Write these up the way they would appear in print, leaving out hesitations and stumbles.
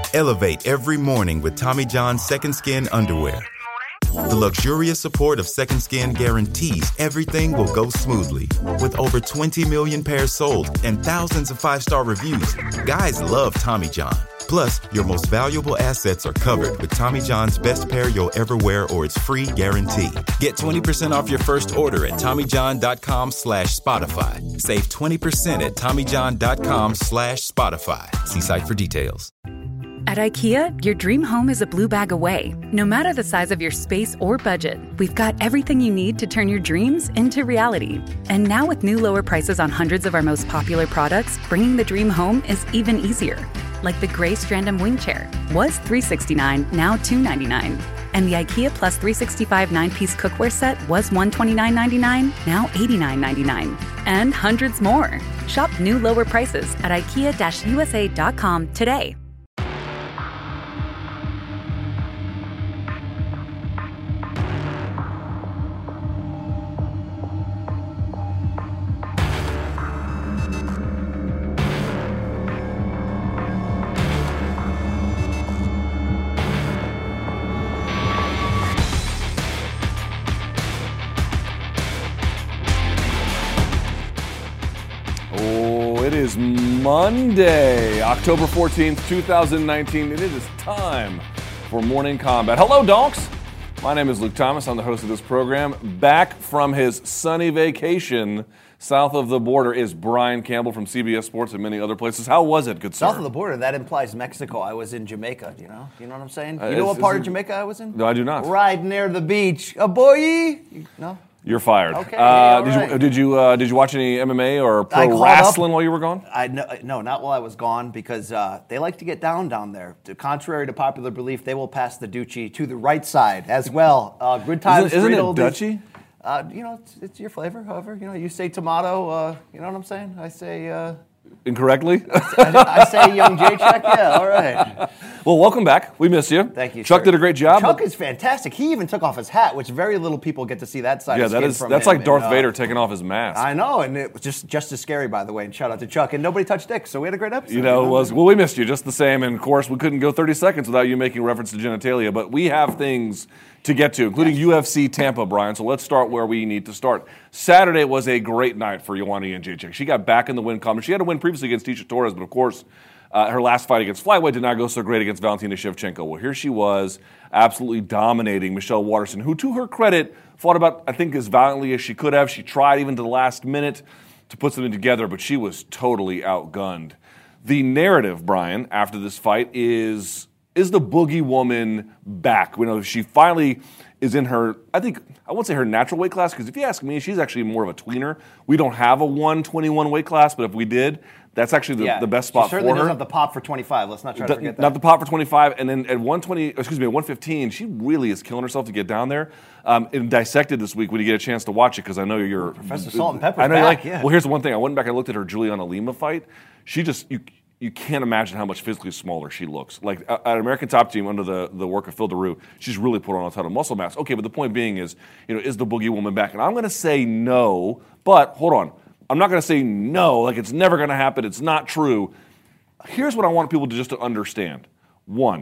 Elevate every morning with Tommy John's Second Skin underwear. The luxurious support of Second Skin guarantees everything will go smoothly. With over 20 million pairs sold and thousands of 5-star reviews, guys love Tommy John. Plus, your most valuable assets are covered with Tommy John's best pair you'll ever wear or its free guarantee. Get 20% off your first order at TommyJohn.com/Spotify. Save 20% at TommyJohn.com/Spotify. See site for details. At IKEA, your dream home is a blue bag away. No matter the size of your space or budget, we've got everything you need to turn your dreams into reality. And now with new lower prices on hundreds of our most popular products, bringing the dream home is even easier. Like the gray Strandom wing chair. Was $369, now $299. And the IKEA Plus 365 9-piece cookware set was $129.99, now $89.99. And hundreds more. Shop new lower prices at IKEA-USA.com today. Monday, October 14th, 2019, and it is time for Morning Combat. Hello, donks. My name is Luke Thomas. I'm the host of this program. Back from his sunny vacation south of the border is Brian Campbell from CBS Sports and many other places. How was it, good sir? South of the border, that implies Mexico. I was in Jamaica, you know? You know what I'm saying? You know what part of Jamaica I was in? No, I do not. Right near the beach. A boy! No? You're fired. Okay. Right. Did you watch any MMA or pro wrestling while you were gone? No, not while I was gone, because they like to get down there. Contrary to popular belief, they will pass the Duchy to the right side as well. Good times. Isn't it Dutchy? It's your flavor. However, you say tomato. You know what I'm saying? I say. Incorrectly? I say young Jacek. Yeah, all right. Well, welcome back. We missed you. Thank you, Chuck sir. did a great job. Chuck is fantastic. He even took off his hat, which very little people get to see that side of skin from him. That's like Darth Vader taking off his mask. I know, and it was just as scary, by the way, and shout out to Chuck. And nobody touched Dick, so we had a great episode. Well, we missed you just the same, and of course, we couldn't go 30 seconds without you making reference to genitalia, but we have things to get to, including UFC Tampa, Brian. So let's start where we need to start. Saturday was a great night for Joanna Jędrzejczyk. She got back in the win column. She had a win previously against Tecia Torres, but of course, her last fight against flyweight did not go so great against Valentina Shevchenko. Well, here she was, absolutely dominating Michelle Waterson, who, to her credit, fought about, I think, as valiantly as she could have. She tried even to the last minute to put something together, but she was totally outgunned. The narrative, Brian, after this fight is the Boogie Woman back? She finally is in her, I won't say her natural weight class, because if you ask me, she's actually more of a tweener. We don't have a 121 weight class, but if we did, that's actually the best spot for her. She certainly doesn't have the pop for 25. Let's not try to forget that. Not the pop for 25, and then at 115, she really is killing herself to get down there. And dissected this week when you get a chance to watch it, because I know you're Professor Salt and Pepper. I know back, Well, here's the one thing. I went back and looked at her Juliana Lima fight. She just you can't imagine how much physically smaller she looks. Like at American Top Team under the work of Phil Daru, she's really put on a ton of muscle mass. Okay, but the point being is the Boogie Woman back? And I'm going to say no, but hold on. I'm not going to say no, like it's never going to happen. It's not true. Here's what I want people to understand. One,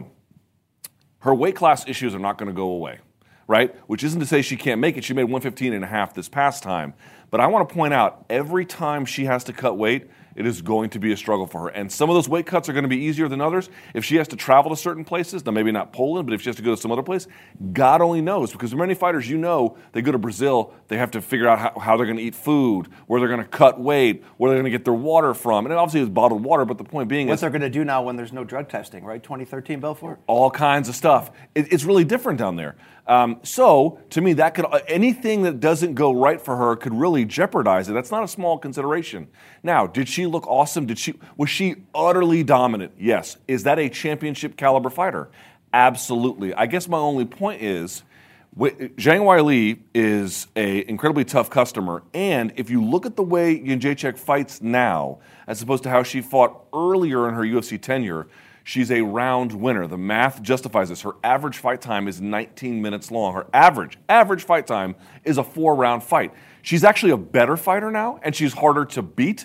her weight class issues are not going to go away, right? Which isn't to say she can't make it. She made 115.5 this past time. But I want to point out, every time she has to cut weight, it is going to be a struggle for her. And some of those weight cuts are going to be easier than others. If she has to travel to certain places, now maybe not Poland, but if she has to go to some other place, God only knows. Because many fighters, they go to Brazil, they have to figure out how they're going to eat food, where they're going to cut weight, where they're going to get their water from. And obviously it's bottled water, but the point being what they're going to do now when there's no drug testing, right? 2013 Belfort? All kinds of stuff. It's really different down there. So, to me, that could anything that doesn't go right for her could really jeopardize it. That's not a small consideration. Now, did she look awesome? Was she utterly dominant? Yes. Is that a championship caliber fighter? Absolutely. I guess my only point is, Zhang Weili is an incredibly tough customer, and if you look at the way Jędrzejczyk fights now, as opposed to how she fought earlier in her UFC tenure, she's a round winner. The math justifies this. Her average fight time is 19 minutes long. Her average fight time is a 4-round fight. She's actually a better fighter now, and she's harder to beat.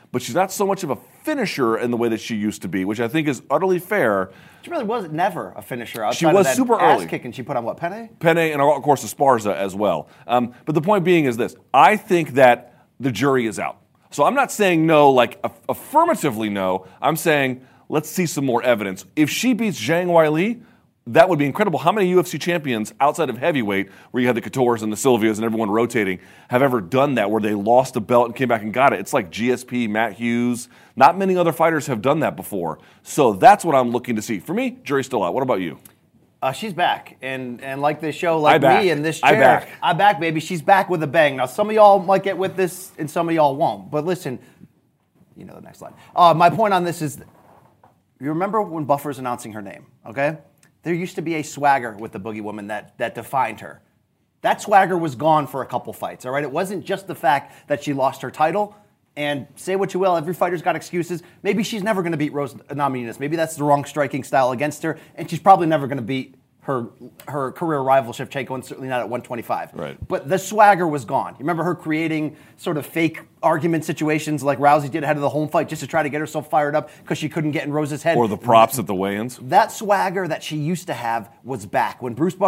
but she's not so much of a finisher in the way that she used to be, which I think is utterly fair. She really was never a finisher. She was of that super ass early. Kicking she put on what, Penne? Penne and, of course, Esparza as well. But the point being is this. I think that the jury is out. So I'm not saying no, like affirmatively no. I'm saying let's see some more evidence. If she beats Zhang Weili, that would be incredible. How many UFC champions outside of heavyweight, where you had the Coutures and the Silvias and everyone rotating, have ever done that, where they lost a belt and came back and got it? It's like GSP, Matt Hughes. Not many other fighters have done that before. So that's what I'm looking to see. For me, jury's still out. What about you? She's back, and like this show, like me in this chair, I'm back, baby. She's back with a bang. Now, some of y'all might get with this, and some of y'all won't. But listen, you know the next line. My point on this is, you remember when Buffer's announcing her name, okay? There used to be a swagger with the Boogie Woman that defined her. That swagger was gone for a couple fights, all right? It wasn't just the fact that she lost her title. And say what you will, every fighter's got excuses. Maybe she's never going to beat Rose Namajunas. Maybe that's the wrong striking style against her, and she's probably never going to beat her career rival Shevchenko, and certainly not at 125. Right. But the swagger was gone. You remember her creating sort of fake argument situations like Rousey did ahead of the home fight just to try to get herself fired up because she couldn't get in Rose's head. Or the props at the weigh-ins. That swagger that she used to have was back. When Joe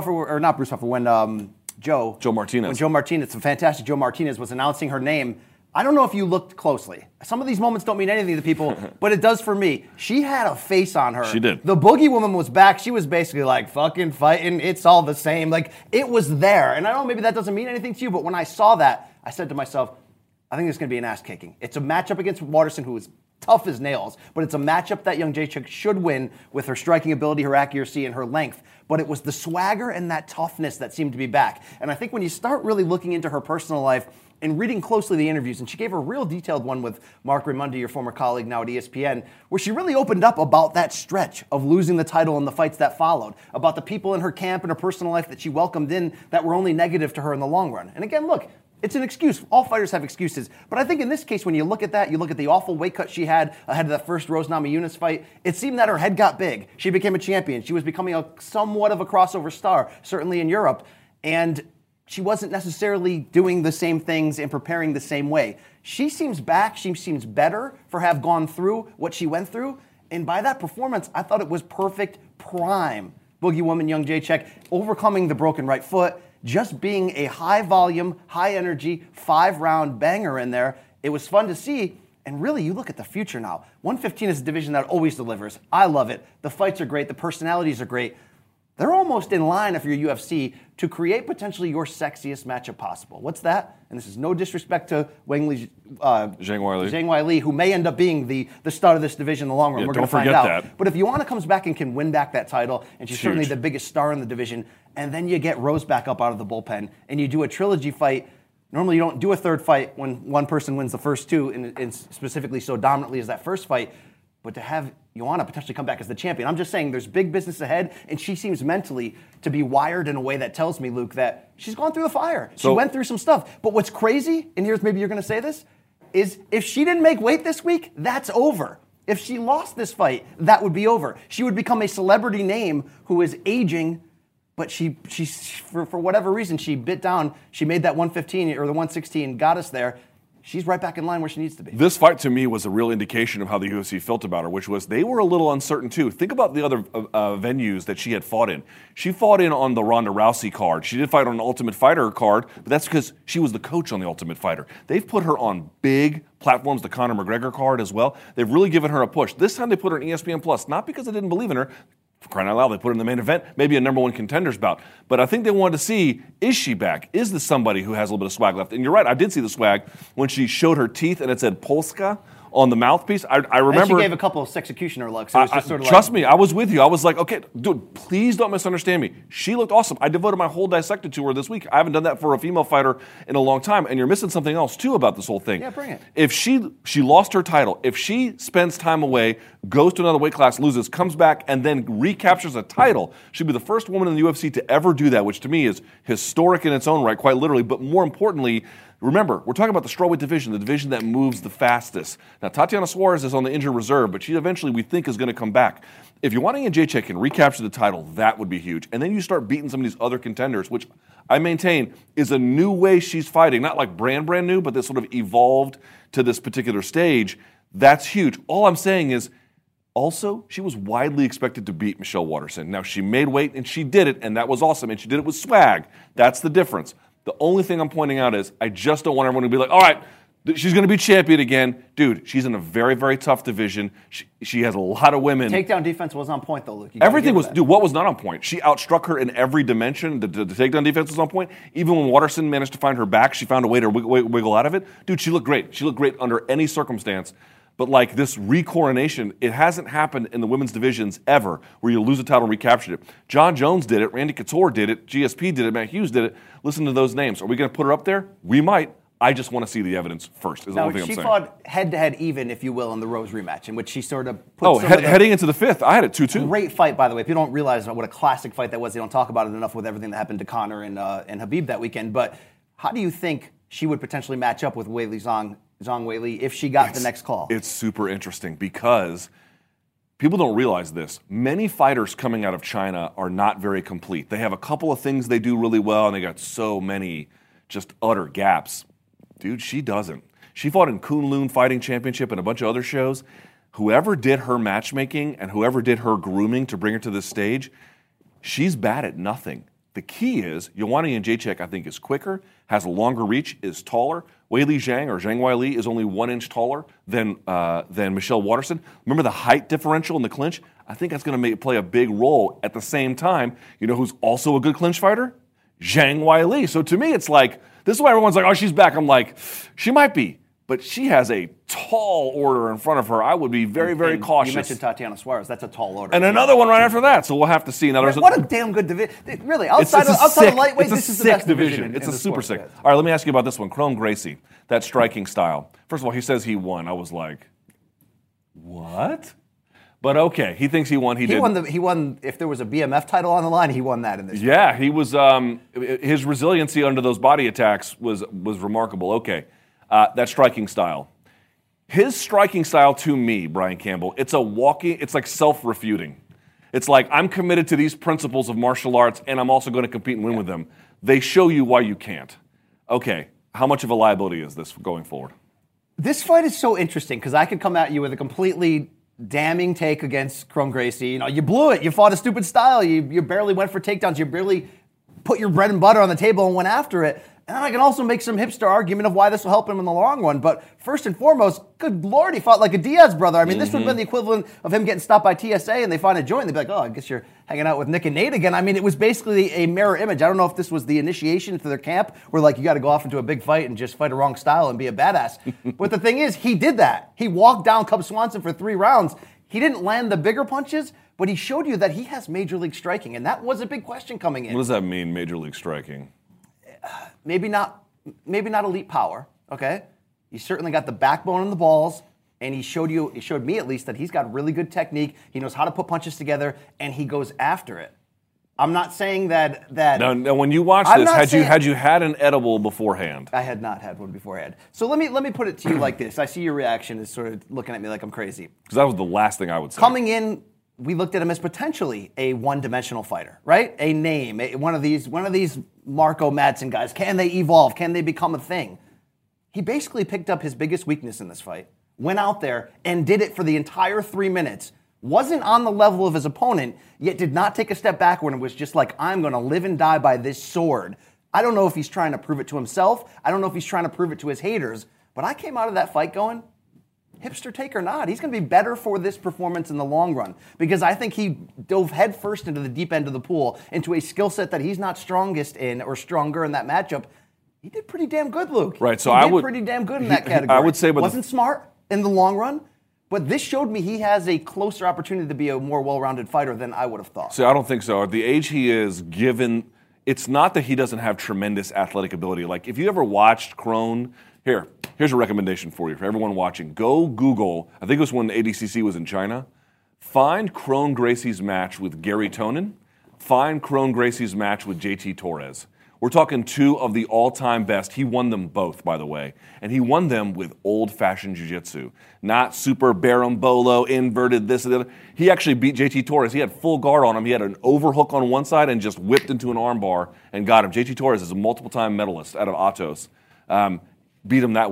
Martinez. When Joe Martinez, the fantastic Joe Martinez, was announcing her name, I don't know if you looked closely. Some of these moments don't mean anything to people, but it does for me. She had a face on her. She did. The Boogie Woman was back. She was basically like, fucking fighting, it's all the same. Like, it was there. And I don't know, maybe that doesn't mean anything to you, but when I saw that, I said to myself, I think it's going to be an ass kicking. It's a matchup against Waterson, who is tough as nails, but it's a matchup that young Jacek should win with her striking ability, her accuracy, and her length. But it was the swagger and that toughness that seemed to be back. And I think when you start really looking into her personal life and reading closely the interviews, and she gave a real detailed one with Mark Raimondi, your former colleague now at ESPN, where she really opened up about that stretch of losing the title and the fights that followed, about the people in her camp and her personal life that she welcomed in that were only negative to her in the long run. And again, look, it's an excuse. All fighters have excuses. But I think in this case, when you look at that, you look at the awful weight cut she had ahead of that first Rose Namajunas fight, it seemed that her head got big. She became a champion. She was becoming somewhat of a crossover star, certainly in Europe. And she wasn't necessarily doing the same things and preparing the same way. She seems back. She seems better for have gone through what she went through. And by that performance, I thought it was perfect prime Boogie Woman, young Jacek, overcoming the broken right foot, just being a high-volume, high-energy, 5-round banger in there. It was fun to see. And really, you look at the future now. 115 is a division that always delivers. I love it. The fights are great. The personalities are great. They're almost in line, if you're UFC, to create potentially your sexiest matchup possible. What's that? And this is no disrespect to Zhang Weili, who may end up being the star of this division in the long run. Yeah, We're going to find forget out. that. But if Joanna comes back and can win back that title, and she's certainly huge. the biggest star in the division, and then you get Rose back up out of the bullpen, and you do a trilogy fight. Normally, you don't do a third fight when one person wins the first two, and specifically so dominantly as that first fight. But to have Joanna potentially come back as the champion, I'm just saying there's big business ahead, and she seems mentally to be wired in a way that tells me, Luke, that she's gone through the fire. She went through some stuff. But what's crazy, and here's maybe you're going to say this, is if she didn't make weight this week, that's over. If she lost this fight, that would be over. She would become a celebrity name who is aging, but she for whatever reason, she bit down. She made that 115 or the 116, got us there. She's right back in line where she needs to be. This fight, to me, was a real indication of how the UFC felt about her, which was they were a little uncertain, too. Think about the other venues that she had fought in. She fought in on the Ronda Rousey card. She did fight on an Ultimate Fighter card, but that's because she was the coach on the Ultimate Fighter. They've put her on big platforms, the Conor McGregor card as well. They've really given her a push. This time they put her on ESPN Plus, not because they didn't believe in her. For crying out loud, they put her in the main event, maybe a number one contenders bout. But I think they wanted to see, is she back? Is this somebody who has a little bit of swag left? And you're right, I did see the swag when she showed her teeth and it said Polska on the mouthpiece. I remember. And she gave a couple of executioner looks. It was just sort of trust me, I was with you. I was like, okay, dude, please don't misunderstand me. She looked awesome. I devoted my whole dissected to her this week. I haven't done that for a female fighter in a long time. And you're missing something else, too, about this whole thing. Yeah, bring it. If she lost her title, if she spends time away, goes to another weight class, loses, comes back, and then recaptures a title, she'd be the first woman in the UFC to ever do that, which to me is historic in its own right, quite literally. But more importantly, remember, we're talking about the strawweight division, the division that moves the fastest. Now, Tatiana Suarez is on the injured reserve, but she eventually, we think, is going to come back. If Joanna Jędrzejczyk can recapture the title, that would be huge. And then you start beating some of these other contenders, which I maintain is a new way she's fighting. Not like brand new, but this sort of evolved to this particular stage. That's huge. All I'm saying is, also, she was widely expected to beat Michelle Waterson. Now, she made weight, and she did it, and that was awesome, and she did it with swag. That's the difference. The only thing I'm pointing out is I just don't want everyone to be like, all right, she's going to be champion again. Dude, she's in a very, very tough division. She has a lot of women. Takedown defense was on point, though, Luke. Everything was, dude, what was not on point? She outstruck her in every dimension. The takedown defense was on point. Even when Waterson managed to find her back, she found a way to wiggle out of it. Dude, she looked great. She looked great under any circumstance. But like this recoronation, it hasn't happened in the women's divisions ever where you lose a title and recapture it. John Jones did it. Randy Couture did it. GSP did it. Matt Hughes did it. Listen to those names. Are we going to put her up there? We might. I just want to see the evidence first, is the only thing I'm saying. She fought head-to-head even, if you will, in the Rose rematch, in which she sort of put heading into the fifth. I had it 2-2. Great fight, by the way. If you don't realize what a classic fight that was, they don't talk about it enough with everything that happened to Conor and Khabib that weekend. But how do you think she would potentially match up with Weili Zhang Weili if she got the next call? It's super interesting because people don't realize this. Many fighters coming out of China are not very complete. They have a couple of things they do really well, and they got so many just utter gaps. Dude, she doesn't. She fought in Kunlun Fighting Championship and a bunch of other shows. Whoever did her matchmaking and whoever did her grooming to bring her to this stage, she's bad at nothing. The key is, Joanna Jędrzejczyk, I think, is quicker, has a longer reach, is taller. Weili Zhang, or Zhang Weili, is only 1 inch taller than Michelle Waterson. Remember the height differential in the clinch? I think that's going to play a big role. At the same time, you know who's also a good clinch fighter? Zhang Weili. So to me, it's like, this is why everyone's like, oh, she's back. I'm like, she might be. But she has a tall order in front of her. I would be very, very cautious. You mentioned Tatiana Suarez. That's a tall order. And another one right after that. So we'll have to see. Now, what a damn good division. Really, outside of lightweight, this is the best division. It's a super sick. All right, let me ask you about this one. Kron Gracie, that striking style. First of all, he says he won. I was like, what? But okay, he thinks he won. He did. He won. If there was a BMF title on the line, he won that in this. Yeah, he was. His resiliency under those body attacks was remarkable. Okay, that striking style. His striking style, to me, Brian Campbell, it's like self-refuting. It's like, I'm committed to these principles of martial arts, and I'm also going to compete and win with them. They show you why you can't. Okay, how much of a liability is this going forward? This fight is so interesting because I could come at you with a completely damning take against Kron Gracie. You know, you blew it. You fought a stupid style. You barely went for takedowns. You barely put your bread and butter on the table and went after it. And then I can also make some hipster argument of why this will help him in the long run. But first and foremost, good Lord, he fought like a Diaz brother. I mean, this would have been the equivalent of him getting stopped by TSA and they find a joint and they'd be like, oh, I guess you're hanging out with Nick and Nate again. I mean, it was basically a mirror image. I don't know if this was the initiation to their camp where, like, you got to go off into a big fight and just fight a wrong style and be a badass. But the thing is, he did that. He walked down Cub Swanson for 3 rounds. He didn't land the bigger punches, but he showed you that he has major league striking. And that was a big question coming in. What does that mean, major league striking? Maybe not elite power, okay? He certainly got the backbone and the balls, and he showed me at least that he's got really good technique. He knows how to put punches together, and he goes after it. I'm not saying that. Now, when you watch this, had you had an edible beforehand? I had not had one beforehand. So let me put it to you like this. I see your reaction is sort of looking at me like I'm crazy. Because that was the last thing I would say. Coming in, we looked at him as potentially a one-dimensional fighter, right? A name, one of these Marco Madsen guys. Can they evolve? Can they become a thing? He basically picked up his biggest weakness in this fight, went out there and did it for the entire 3 minutes. Wasn't on the level of his opponent, yet did not take a step backward and was just like, I'm going to live and die by this sword. I don't know if he's trying to prove it to himself. I don't know if he's trying to prove it to his haters. But I came out of that fight going, hipster take or not, he's going to be better for this performance in the long run because I think he dove headfirst into the deep end of the pool, into a skill set that he's not strongest in or stronger in that matchup. He did pretty damn good, Luke. Right, so he did pretty damn good in that category. I would say, but wasn't smart in the long run, but this showed me he has a closer opportunity to be a more well-rounded fighter than I would have thought. So I don't think so. At the age he is, given, it's not that he doesn't have tremendous athletic ability. Like if you ever watched Kron. Here's a recommendation for you, for everyone watching. Go Google, I think it was when the ADCC was in China. Find Kron Gracie's match with Gary Tonin. Find Kron Gracie's match with JT Torres. We're talking 2 of the all-time best. He won them both, by the way. And he won them with old-fashioned jiu-jitsu. Not super berimbolo, inverted, this and that. He actually beat JT Torres. He had full guard on him. He had an overhook on one side and just whipped into an armbar and got him. JT Torres is a multiple-time medalist out of Atos. Beat him that way.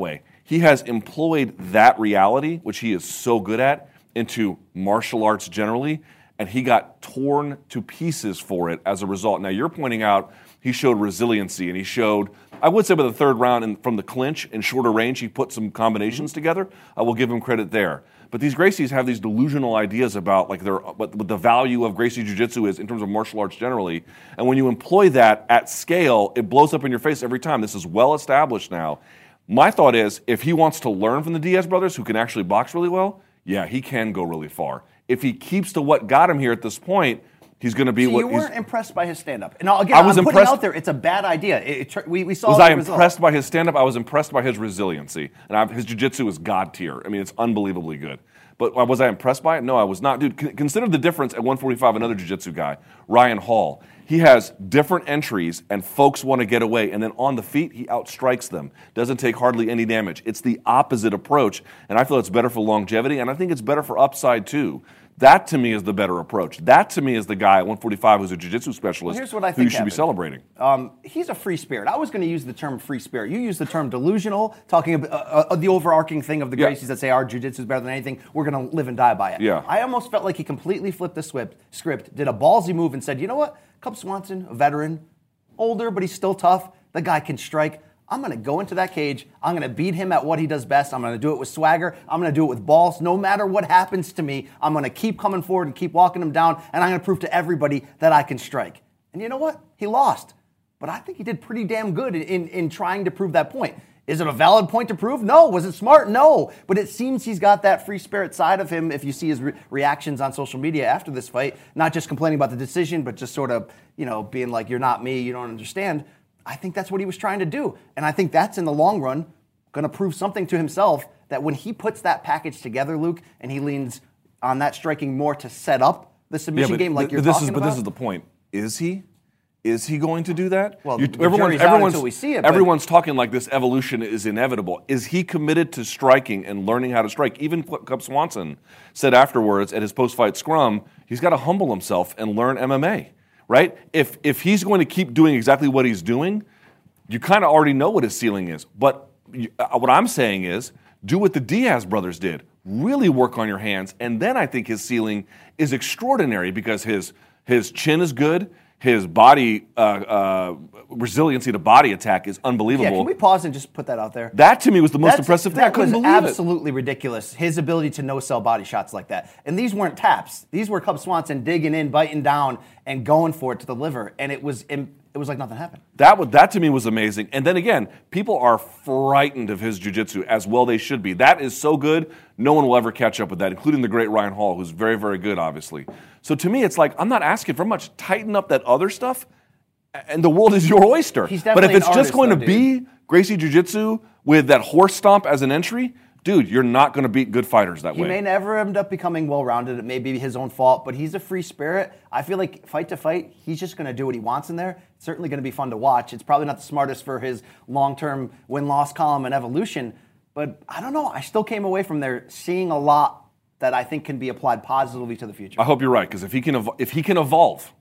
he has employed that reality, which he is so good at, into martial arts generally, and he got torn to pieces for it as a result. Now, you're pointing out he showed resiliency, and he showed, I would say by the third round and from the clinch in shorter range, he put some combinations together. I will give him credit there. But these Gracies have these delusional ideas about like what the value of Gracie Jiu-Jitsu is in terms of martial arts generally. And when you employ that at scale, it blows up in your face every time. This is well established now. My thought is, if he wants to learn from the Diaz brothers, who can actually box really well, yeah, he can go really far. If he keeps to what got him here at this point, he's going to be what. You weren't impressed by his stand-up. And again, I'm putting it out there. It's a bad idea. We saw. Was I impressed by his stand-up? I was impressed by his resiliency, and his jiu-jitsu is god tier. I mean, it's unbelievably good. But was I impressed by it? No, I was not. Dude, consider the difference at 145, another jiu-jitsu guy, Ryan Hall. He has different entries, and folks want to get away. And then on the feet, he outstrikes them. Doesn't take hardly any damage. It's the opposite approach, and I feel it's better for longevity, and I think it's better for upside, too. That, to me, is the better approach. That, to me, is the guy at 145 who's a jiu-jitsu specialist. Here's what I who you think should be celebrating. He's a free spirit. I was going to use the term free spirit. You use the term delusional, talking about the overarching thing of the Gracies that say our jiu-jitsu is better than anything. We're going to live and die by it. Yeah. I almost felt like he completely flipped the script, did a ballsy move, and said, you know what? Cub Swanson, a veteran, older, but he's still tough. The guy can strike. I'm going to go into that cage. I'm going to beat him at what he does best. I'm going to do it with swagger. I'm going to do it with balls. No matter what happens to me, I'm going to keep coming forward and keep walking him down, and I'm going to prove to everybody that I can strike. And you know what? He lost. But I think he did pretty damn good in trying to prove that point. Is it a valid point to prove? No. Was it smart? No. But it seems he's got that free spirit side of him if you see his reactions on social media after this fight, not just complaining about the decision, but just sort of, being like, you're not me, you don't understand. I think that's what he was trying to do. And I think that's in the long run going to prove something to himself that when he puts that package together, Luke, and he leans on that striking more to set up the submission game like you're talking about. But this is the point. Is he? Is he going to do that? Well, everyone's out until we see it. Everyone's talking like this evolution is inevitable. Is he committed to striking and learning how to strike? Even Cub Swanson said afterwards at his post-fight scrum, he's got to humble himself and learn MMA. Right? If he's going to keep doing exactly what he's doing, you kind of already know what his ceiling is. But what I'm saying is, do what the Diaz brothers did. Really work on your hands, and then I think his ceiling is extraordinary because his chin is good, his body resiliency to body attack is unbelievable. Yeah, can we pause and just put that out there? That to me was the most impressive thing. I couldn't believe it. That was absolutely ridiculous, his ability to no-sell body shots like that. And these weren't taps. These were Cub Swanson digging in, biting down, and going for it to the liver. And it was like nothing happened. That to me was amazing. And then again, people are frightened of his jiu-jitsu, as well they should be. That is so good, no one will ever catch up with that, including the great Ryan Hall, who's very, very good, obviously. So to me, it's like, I'm not asking for much. Tighten up that other stuff, and the world is your oyster. But if it's just going to be Gracie Jiu-Jitsu with that horse stomp as an entry, dude, you're not going to beat good fighters that way. He may never end up becoming well-rounded. It may be his own fault, but he's a free spirit. I feel like fight to fight, he's just going to do what he wants in there. It's certainly going to be fun to watch. It's probably not the smartest for his long-term win-loss column and evolution, but I don't know. I still came away from there seeing a lot that I think can be applied positively to the future. I hope you're right, because if he can evolve,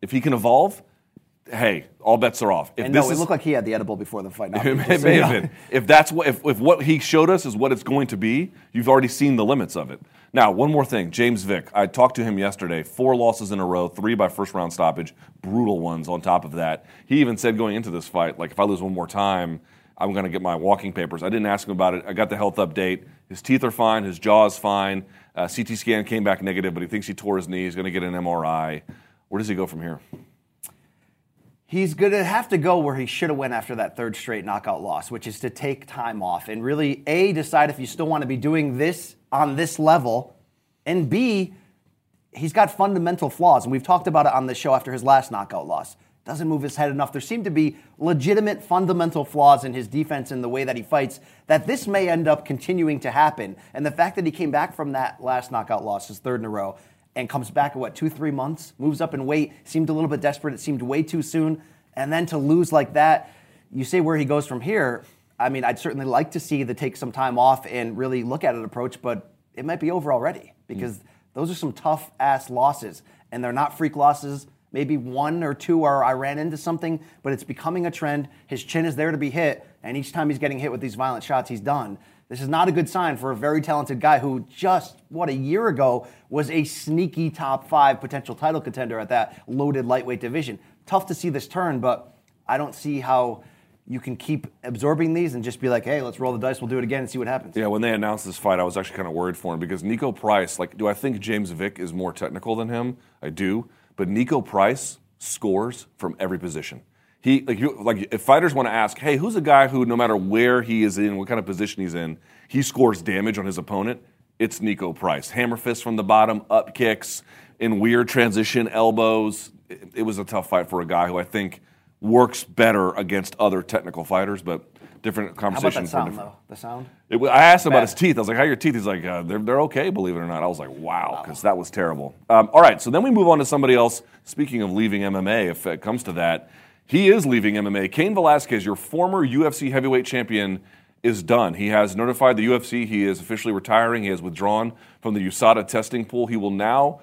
hey, all bets are off. It looked like he had the edible before the fight. It may have been. If what he showed us is what it's going to be, you've already seen the limits of it. Now, one more thing, James Vick. I talked to him yesterday. 4 losses in a row, 3 by first-round stoppage, brutal ones on top of that. He even said going into this fight, like, if I lose one more time, I'm going to get my walking papers. I didn't ask him about it. I got the health update. His teeth are fine. His jaw is fine. CT scan came back negative, but he thinks he tore his knee. He's going to get an MRI. Where does he go from here? He's going to have to go where he should have went after that third straight knockout loss, which is to take time off and really, A, decide if you still want to be doing this on this level, and B, he's got fundamental flaws, and we've talked about it on the show after his last knockout loss. Doesn't move his head enough. There seem to be legitimate fundamental flaws in his defense and the way that he fights that this may end up continuing to happen. And the fact that he came back from that last knockout loss, his third in a row, and comes back in, 2-3 months, moves up in weight, seemed a little bit desperate. It seemed way too soon. And then to lose like that, you say where he goes from here. I mean, I'd certainly like to see the take some time off and really look at an approach, but it might be over already because those are some tough-ass losses, and they're not freak losses. Maybe 1 or 2 are I ran into something, but it's becoming a trend. His chin is there to be hit, and each time he's getting hit with these violent shots, he's done. This is not a good sign for a very talented guy who just, a year ago was a sneaky top 5 potential title contender at that loaded lightweight division. Tough to see this turn, but I don't see how you can keep absorbing these and just be like, hey, let's roll the dice, we'll do it again and see what happens. Yeah, when they announced this fight, I was actually kind of worried for him because Nico Price, do I think James Vick is more technical than him? I do. But Nico Price scores from every position. If fighters want to ask, hey, who's a guy who, no matter where he is in, what kind of position he's in, he scores damage on his opponent, it's Nico Price. Hammer fists from the bottom, up kicks, in weird transition elbows. It was a tough fight for a guy who I think works better against other technical fighters, but different conversations. How about that sound, though? The sound? I asked him about his teeth. I was like, how are your teeth? He's like, they're okay, believe it or not. I was like, wow, because that was terrible. All right, so then we move on to somebody else. Speaking of leaving MMA, if it comes to that, he is leaving MMA. Cain Velasquez, your former UFC heavyweight champion, is done. He has notified the UFC he is officially retiring. He has withdrawn from the USADA testing pool. He will now...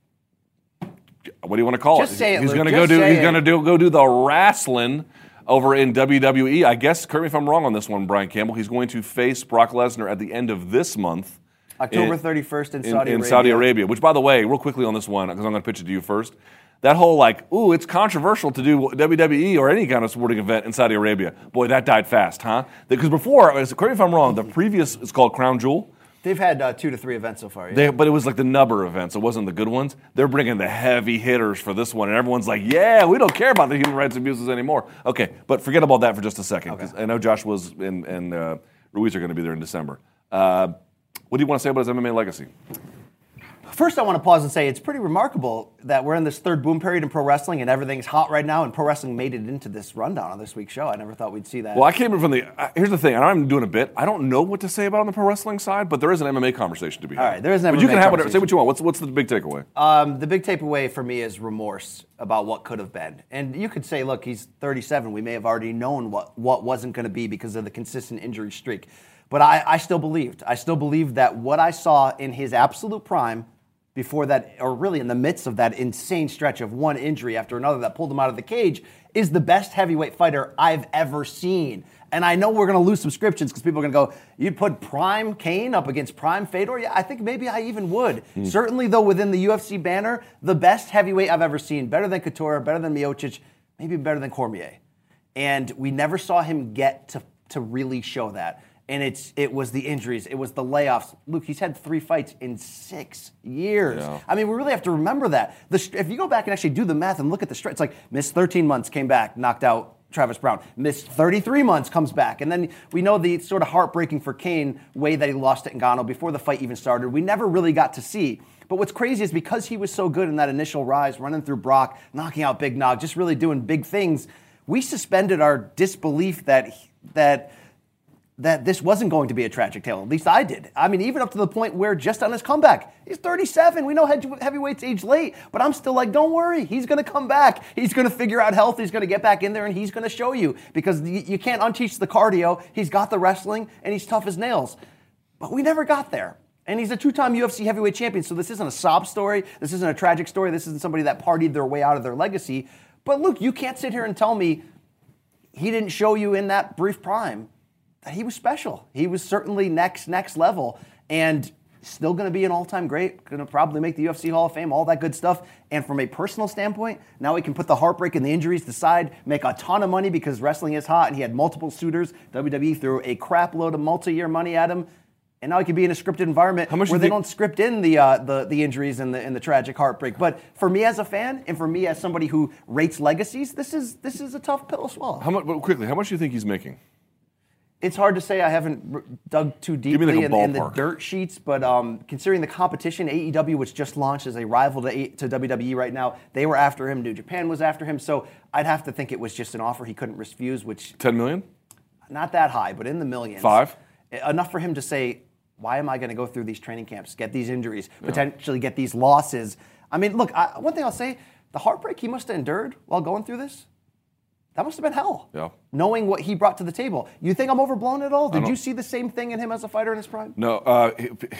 What do you want to call Just say it, He's Luke. going to go do the wrestling over in WWE. I guess, correct me if I'm wrong on this one, Brian Campbell. He's going to face Brock Lesnar at the end of this month. October 31st in Saudi Arabia. In Saudi Arabia, which, by the way, real quickly on this one, because I'm going to pitch it to you first, that whole it's controversial to do WWE or any kind of sporting event in Saudi Arabia. Boy, that died fast, huh? Because before, correct me if I'm wrong, the previous is called Crown Jewel. They've had 2 to 3 events so far. Yeah. But it was like the nubber events. It wasn't the good ones. They're bringing the heavy hitters for this one, and everyone's like, yeah, we don't care about the human rights abuses anymore. Okay, but forget about that for just a second, because I know Josh and Ruiz are going to be there in December. What do you want to say about his MMA legacy? First, I want to pause and say it's pretty remarkable that we're in this third boom period in pro wrestling and everything's hot right now, and pro wrestling made it into this rundown on this week's show. I never thought we'd see that. Well, I came in from here's the thing. I'm doing a bit. I don't know what to say about on the pro wrestling side, but there is an MMA conversation to be had. All right, there is an MMA But you can have whatever. conversation. Say what you want. What's the big takeaway? The big takeaway for me is remorse about what could have been. And you could say, look, he's 37. We may have already known what wasn't going to be because of the consistent injury streak. But I still believed. I still believed that what I saw in his absolute prime before that, or really in the midst of that insane stretch of one injury after another that pulled him out of the cage, is the best heavyweight fighter I've ever seen. And I know we're going to lose subscriptions because people are going to go, you'd put prime Cain up against prime Fedor? Yeah, I think maybe I even would. Certainly, though, within the UFC banner, the best heavyweight I've ever seen. Better than Couture, better than Miocic, maybe better than Cormier. And we never saw him get to really show that. And it was the injuries. It was the layoffs. Luke, he's had 3 fights in 6 years. Yeah. I mean, we really have to remember that. If you go back and actually do the math and look at the stretch, it's like missed 13 months, came back, knocked out Travis Brown. Missed 33 months, comes back. And then we know the sort of heartbreaking for Cain way that he lost to Ngannou before the fight even started. We never really got to see. But what's crazy is because he was so good in that initial rise, running through Brock, knocking out Big Nog, just really doing big things, we suspended our disbelief that this wasn't going to be a tragic tale. At least I did. I mean, even up to the point where just on his comeback, he's 37. We know heavyweights age late, but I'm still like, don't worry. He's going to come back. He's going to figure out health. He's going to get back in there, and he's going to show you because you can't unteach the cardio. He's got the wrestling, and he's tough as nails. But we never got there. And he's a 2-time UFC heavyweight champion, so this isn't a sob story. This isn't a tragic story. This isn't somebody that partied their way out of their legacy. But look, you can't sit here and tell me he didn't show you in that brief prime that he was special. He was certainly next level, and still going to be an all-time great, going to probably make the UFC Hall of Fame, all that good stuff. And from a personal standpoint, now he can put the heartbreak and the injuries aside, make a ton of money because wrestling is hot, and he had multiple suitors. WWE threw a crap load of multi-year money at him, and now he can be in a scripted environment where they don't script in the injuries and the tragic heartbreak. But for me as a fan, and for me as somebody who rates legacies, this is a tough pill to swallow. How much do you think he's making? It's hard to say. I haven't dug too deeply in the dirt sheets, but considering the competition, AEW, which just launched as a rival to WWE right now, they were after him. New Japan was after him. So I'd have to think it was just an offer he couldn't refuse, which... $10 million? Not that high, but in the millions. 5? Enough for him to say, why am I going to go through these training camps, get these injuries, potentially get these losses? I mean, look, one thing I'll say, the heartbreak he must have endured while going through this, that must have been hell. Yeah. Knowing what he brought to the table. You think I'm overblown at all? Did you see the same thing in him as a fighter in his prime? No.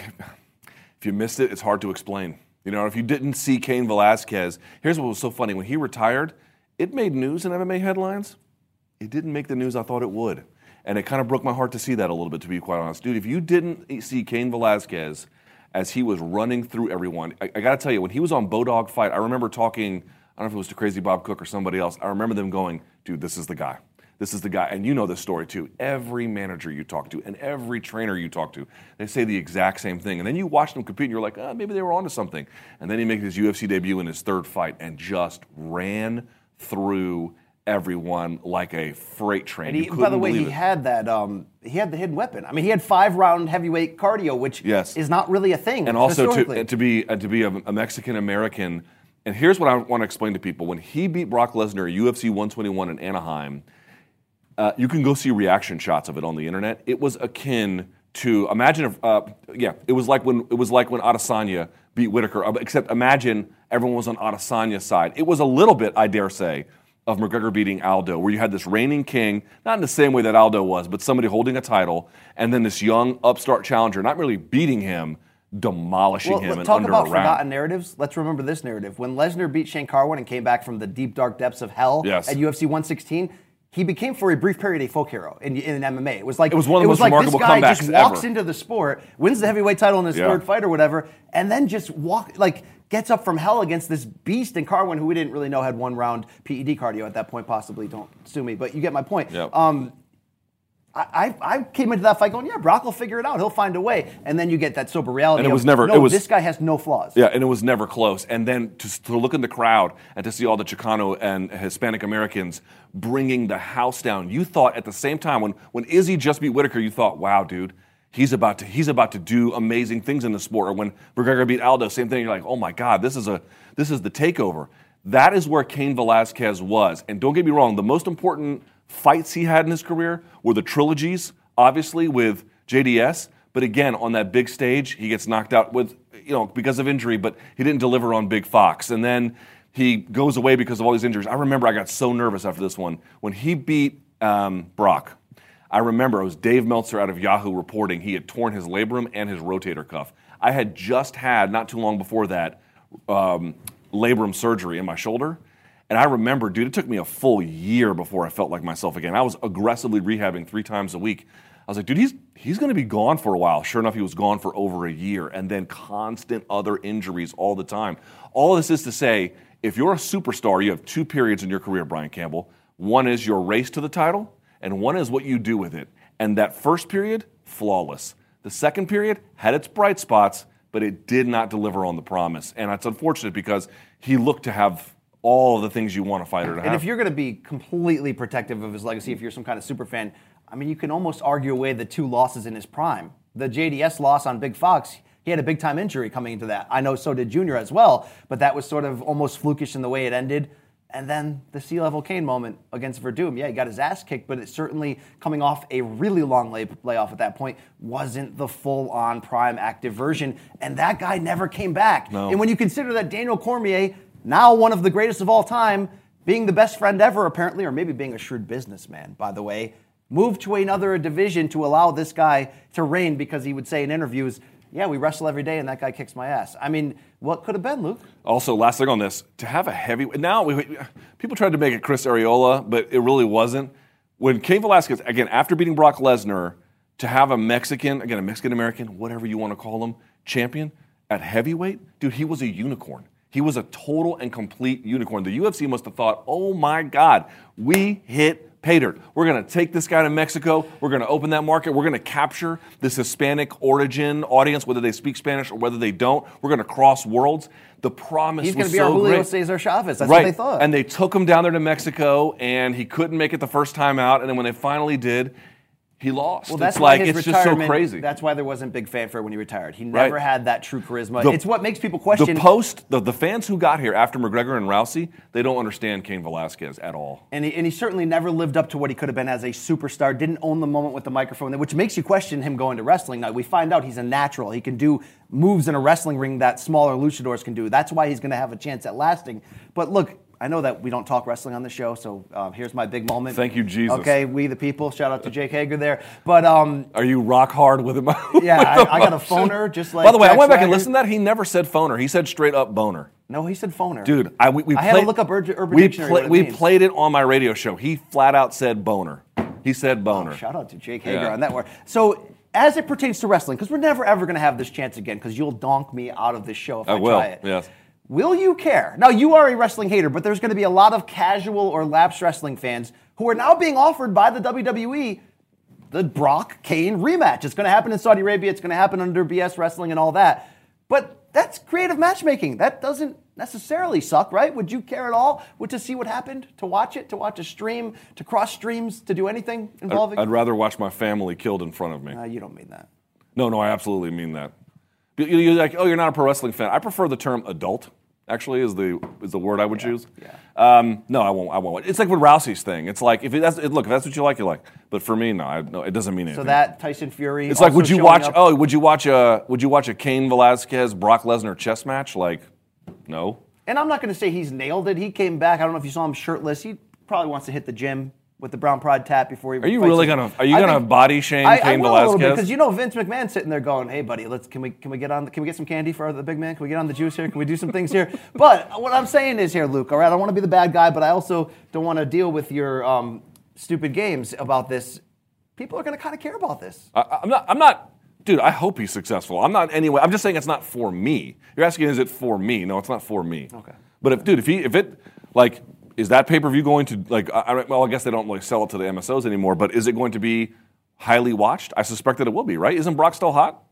If you missed it, it's hard to explain. You know, if you didn't see Cain Velasquez, here's what was so funny. When he retired, it made news in MMA headlines. It didn't make the news I thought it would. And it kind of broke my heart to see that a little bit, to be quite honest. Dude, if you didn't see Cain Velasquez as he was running through everyone, I got to tell you, when he was on Bodog Fight, I remember talking, I don't know if it was to Crazy Bob Cook or somebody else, I remember them going, dude, this is the guy. This is the guy. And you know this story too. Every manager you talk to and every trainer you talk to, they say the exact same thing. And then you watch them compete and you're like, maybe they were onto something. And then he makes his UFC debut in his third fight and just ran through everyone like a freight train. And by the way, he had that. He had the hidden weapon. I mean, he had 5-round heavyweight cardio, which is not really a thing. And also to be a Mexican American. And here's what I want to explain to people: when he beat Brock Lesnar at UFC 121 in Anaheim, you can go see reaction shots of it on the internet. It was akin to it was like when Adesanya beat Whitaker. Except imagine everyone was on Adesanya's side. It was a little bit, I dare say, of McGregor beating Aldo, where you had this reigning king, not in the same way that Aldo was, but somebody holding a title, and then this young upstart challenger, not really beating him, demolishing him in under a round. Talk about forgotten narratives. Let's remember this narrative. When Lesnar beat Shane Carwin and came back from the deep, dark depths of hell at UFC 116, he became, for a brief period, a folk hero in MMA. It was one of the most remarkable comebacks ever. This guy just walks into the sport, wins the heavyweight title in his third fight or whatever, and then just gets up from hell against this beast in Carwin, who we didn't really know had 1-round PED cardio at that point, possibly. Don't sue me, but you get my point. Yep. I came into that fight going, Brock will figure it out. He'll find a way. And then you get that sober reality. And this guy has no flaws. Yeah, and it was never close. And then to look in the crowd and to see all the Chicano and Hispanic Americans bringing the house down. You thought at the same time, when Izzy just beat Whitaker, you thought, wow, dude, he's about to do amazing things in the sport. Or when McGregor beat Aldo, same thing. You're like, oh my God, this is the takeover. That is where Cain Velasquez was. And don't get me wrong, the most important fights he had in his career were the trilogies, obviously, with JDS. But again, on that big stage, he gets knocked out because of injury, but he didn't deliver on Big Fox. And then he goes away because of all these injuries. I remember I got so nervous after this one. When he beat Brock, I remember it was Dave Meltzer out of Yahoo reporting he had torn his labrum and his rotator cuff. I had just had, not too long before that, labrum surgery in my shoulder. And I remember, dude, it took me a full year before I felt like myself again. I was aggressively rehabbing 3 times a week. I was like, dude, he's going to be gone for a while. Sure enough, he was gone for over a year, and then constant other injuries all the time. All this is to say, if you're a superstar, you have 2 periods in your career, Brian Campbell. One is your race to the title, and one is what you do with it. And that first period, flawless. The second period had its bright spots, but it did not deliver on the promise. And it's unfortunate because he looked to have all of the things you want a fighter to have. And if you're going to be completely protective of his legacy, if you're some kind of super fan, I mean, you can almost argue away the 2 losses in his prime. The JDS loss on Big Fox, he had a big-time injury coming into that. I know so did Junior as well, but that was sort of almost flukish in the way it ended. And then the C-level Kane moment against Verdum. Yeah, he got his ass kicked, but it certainly, coming off a really long layoff at that point, wasn't the full-on prime active version. And that guy never came back. No. And when you consider that Daniel Cormier, now one of the greatest of all time, being the best friend ever apparently, or maybe being a shrewd businessman, by the way, moved to another division to allow this guy to reign because he would say in interviews, yeah, we wrestle every day and that guy kicks my ass. I mean, what could have been, Luke? Also, last thing on this, to have a heavyweight, now people tried to make it Chris Arreola, but it really wasn't. When Cain Velasquez, again, after beating Brock Lesnar, to have a Mexican-American, whatever you want to call him, champion at heavyweight, dude, he was a unicorn. He was a total and complete unicorn. The UFC must have thought, oh my God, we hit pay dirt. We're going to take this guy to Mexico. We're going to open that market. We're going to capture this Hispanic origin audience, whether they speak Spanish or whether they don't. We're going to cross worlds. The promise was so great. He's going to be our Julio Cesar Chavez. That's what they thought. And they took him down there to Mexico, and he couldn't make it the first time out. And then when they finally did, he lost. Well, that's it's just so crazy. That's why there wasn't big fanfare when he retired. He never had that true charisma. It's what makes people question. The fans who got here after McGregor and Rousey, they don't understand Cain Velasquez at all. And he certainly never lived up to what he could have been as a superstar. Didn't own the moment with the microphone, which makes you question him going to wrestling. Now we find out he's a natural. He can do moves in a wrestling ring that smaller luchadors can do. That's why he's going to have a chance at lasting. But look, I know that we don't talk wrestling on the show, so here's my big moment. Thank you, Jesus. Okay, we the people. Shout out to Jake Hager there. But are you rock hard with him? Yeah, I got a phoner just like. By the way, Jack I went back and Swagger. listened to that. He never said phoner. He said straight up boner. No, he said phoner. Dude, we had to look up Urban Dictionary. We played it on my radio show. He flat out said boner. He said boner. Oh, shout out to Jake Hager on that one. So, as it pertains to wrestling, because we're never ever going to have this chance again, because you'll donk me out of this show if I will. try it. Yes. Will you care? Now, you are a wrestling hater, but there's going to be a lot of casual or lapsed wrestling fans who are now being offered by the WWE the Brock-Kane rematch. It's going to happen in Saudi Arabia. It's going to happen under BS Wrestling and all that. But that's creative matchmaking. That doesn't necessarily suck, right? Would you care at all to see what happened, to watch it, to watch a stream, to cross streams, to do anything involving? I'd rather watch my family killed in front of me. You don't mean that. No, I absolutely mean that. You're like, oh, you're not a pro wrestling fan. I prefer the term adult, actually, is the word I would choose. Yeah. No, I won't. It's like with Rousey's thing. It's like, if that's what you like, you like. But for me, no, it doesn't mean anything. So that Tyson Fury. It's like, would you watch a Cain Velasquez Brock Lesnar chess match? Like, no. And I'm not going to say he's nailed it. He came back. I don't know if you saw him shirtless. He probably wants to hit the gym with the Brown Pride tap before he. Are you really gonna? Are you gonna body shame Cain Velasquez? Because Vince McMahon's sitting there going, "Hey, buddy, can we get some candy for the big man? Can we get on the juice here? Can we do some things here?" But what I'm saying is here, Luke. All right, I don't want to be the bad guy, but I also don't want to deal with your stupid games about this. People are going to kind of care about this. I'm not. Dude, I hope he's successful. I'm not anyway. I'm just saying it's not for me. You're asking, is it for me? No, it's not for me. Okay. But is that pay-per-view going to, I guess they don't sell it to the MSOs anymore, but is it going to be highly watched? I suspect that it will be, right? Isn't Brock still hot?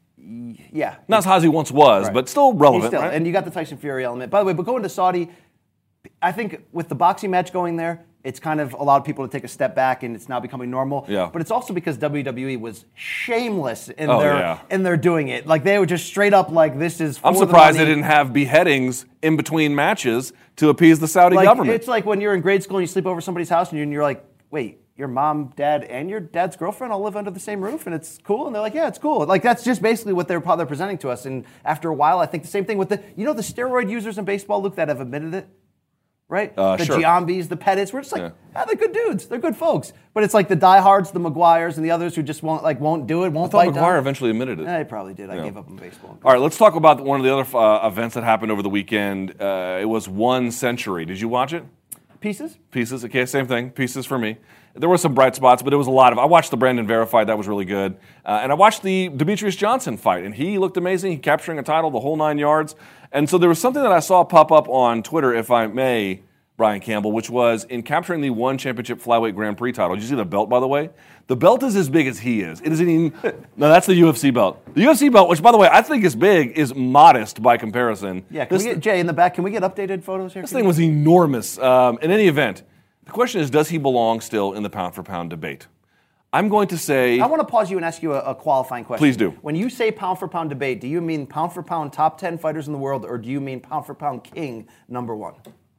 Yeah. Not as hot as he once was, right. But still relevant, right? And you got the Tyson Fury element. By the way, but going to Saudi, I think with the boxing match going there, it's kind of allowed people to take a step back, and it's now becoming normal. Yeah. But it's also because WWE was shameless in their doing it. Like, they were just straight up like, this is for I'm surprised they didn't have beheadings in between matches to appease the Saudi government. It's like when you're in grade school and you sleep over somebody's house, and you're like, wait, your mom, dad, and your dad's girlfriend all live under the same roof, and it's cool? And they're like, yeah, it's cool. Like, that's just basically what they're presenting to us. And after a while, I think the same thing with the steroid users in baseball, Luke, that have admitted it. Right? The sure. Giambis, the Pettits, we're just like, they're good dudes. They're good folks. But it's like the diehards, the Maguires, and the others who just won't do it, won't I thought fight Maguire down. eventually admitted it. He probably did. I gave up on baseball. All right, let's talk about one of the other events that happened over the weekend. It was 1 Century. Did you watch it? Pieces? Okay, same thing. Pieces for me. There were some bright spots, but it was a lot of. I watched the Brandon Verified. That was really good. And I watched the Demetrius Johnson fight, and he looked amazing. He capturing a title, the whole 9 yards. And so there was something that I saw pop up on Twitter, if I may, Brian Campbell, which was in capturing the one championship flyweight Grand Prix title. Did you see the belt, by the way? The belt is as big as he is. It isn't even. No, that's the UFC belt. The UFC belt, which, by the way, I think is big, is modest by comparison. Yeah, can we get Jay in the back? Can we get updated photos here? This thing was enormous. In any event, the question is, does he belong still in the pound-for-pound debate? I'm going to say. I want to pause you and ask you a qualifying question. Please do. When you say pound-for-pound debate, do you mean pound-for-pound top 10 fighters in the world, or do you mean pound-for-pound king #1?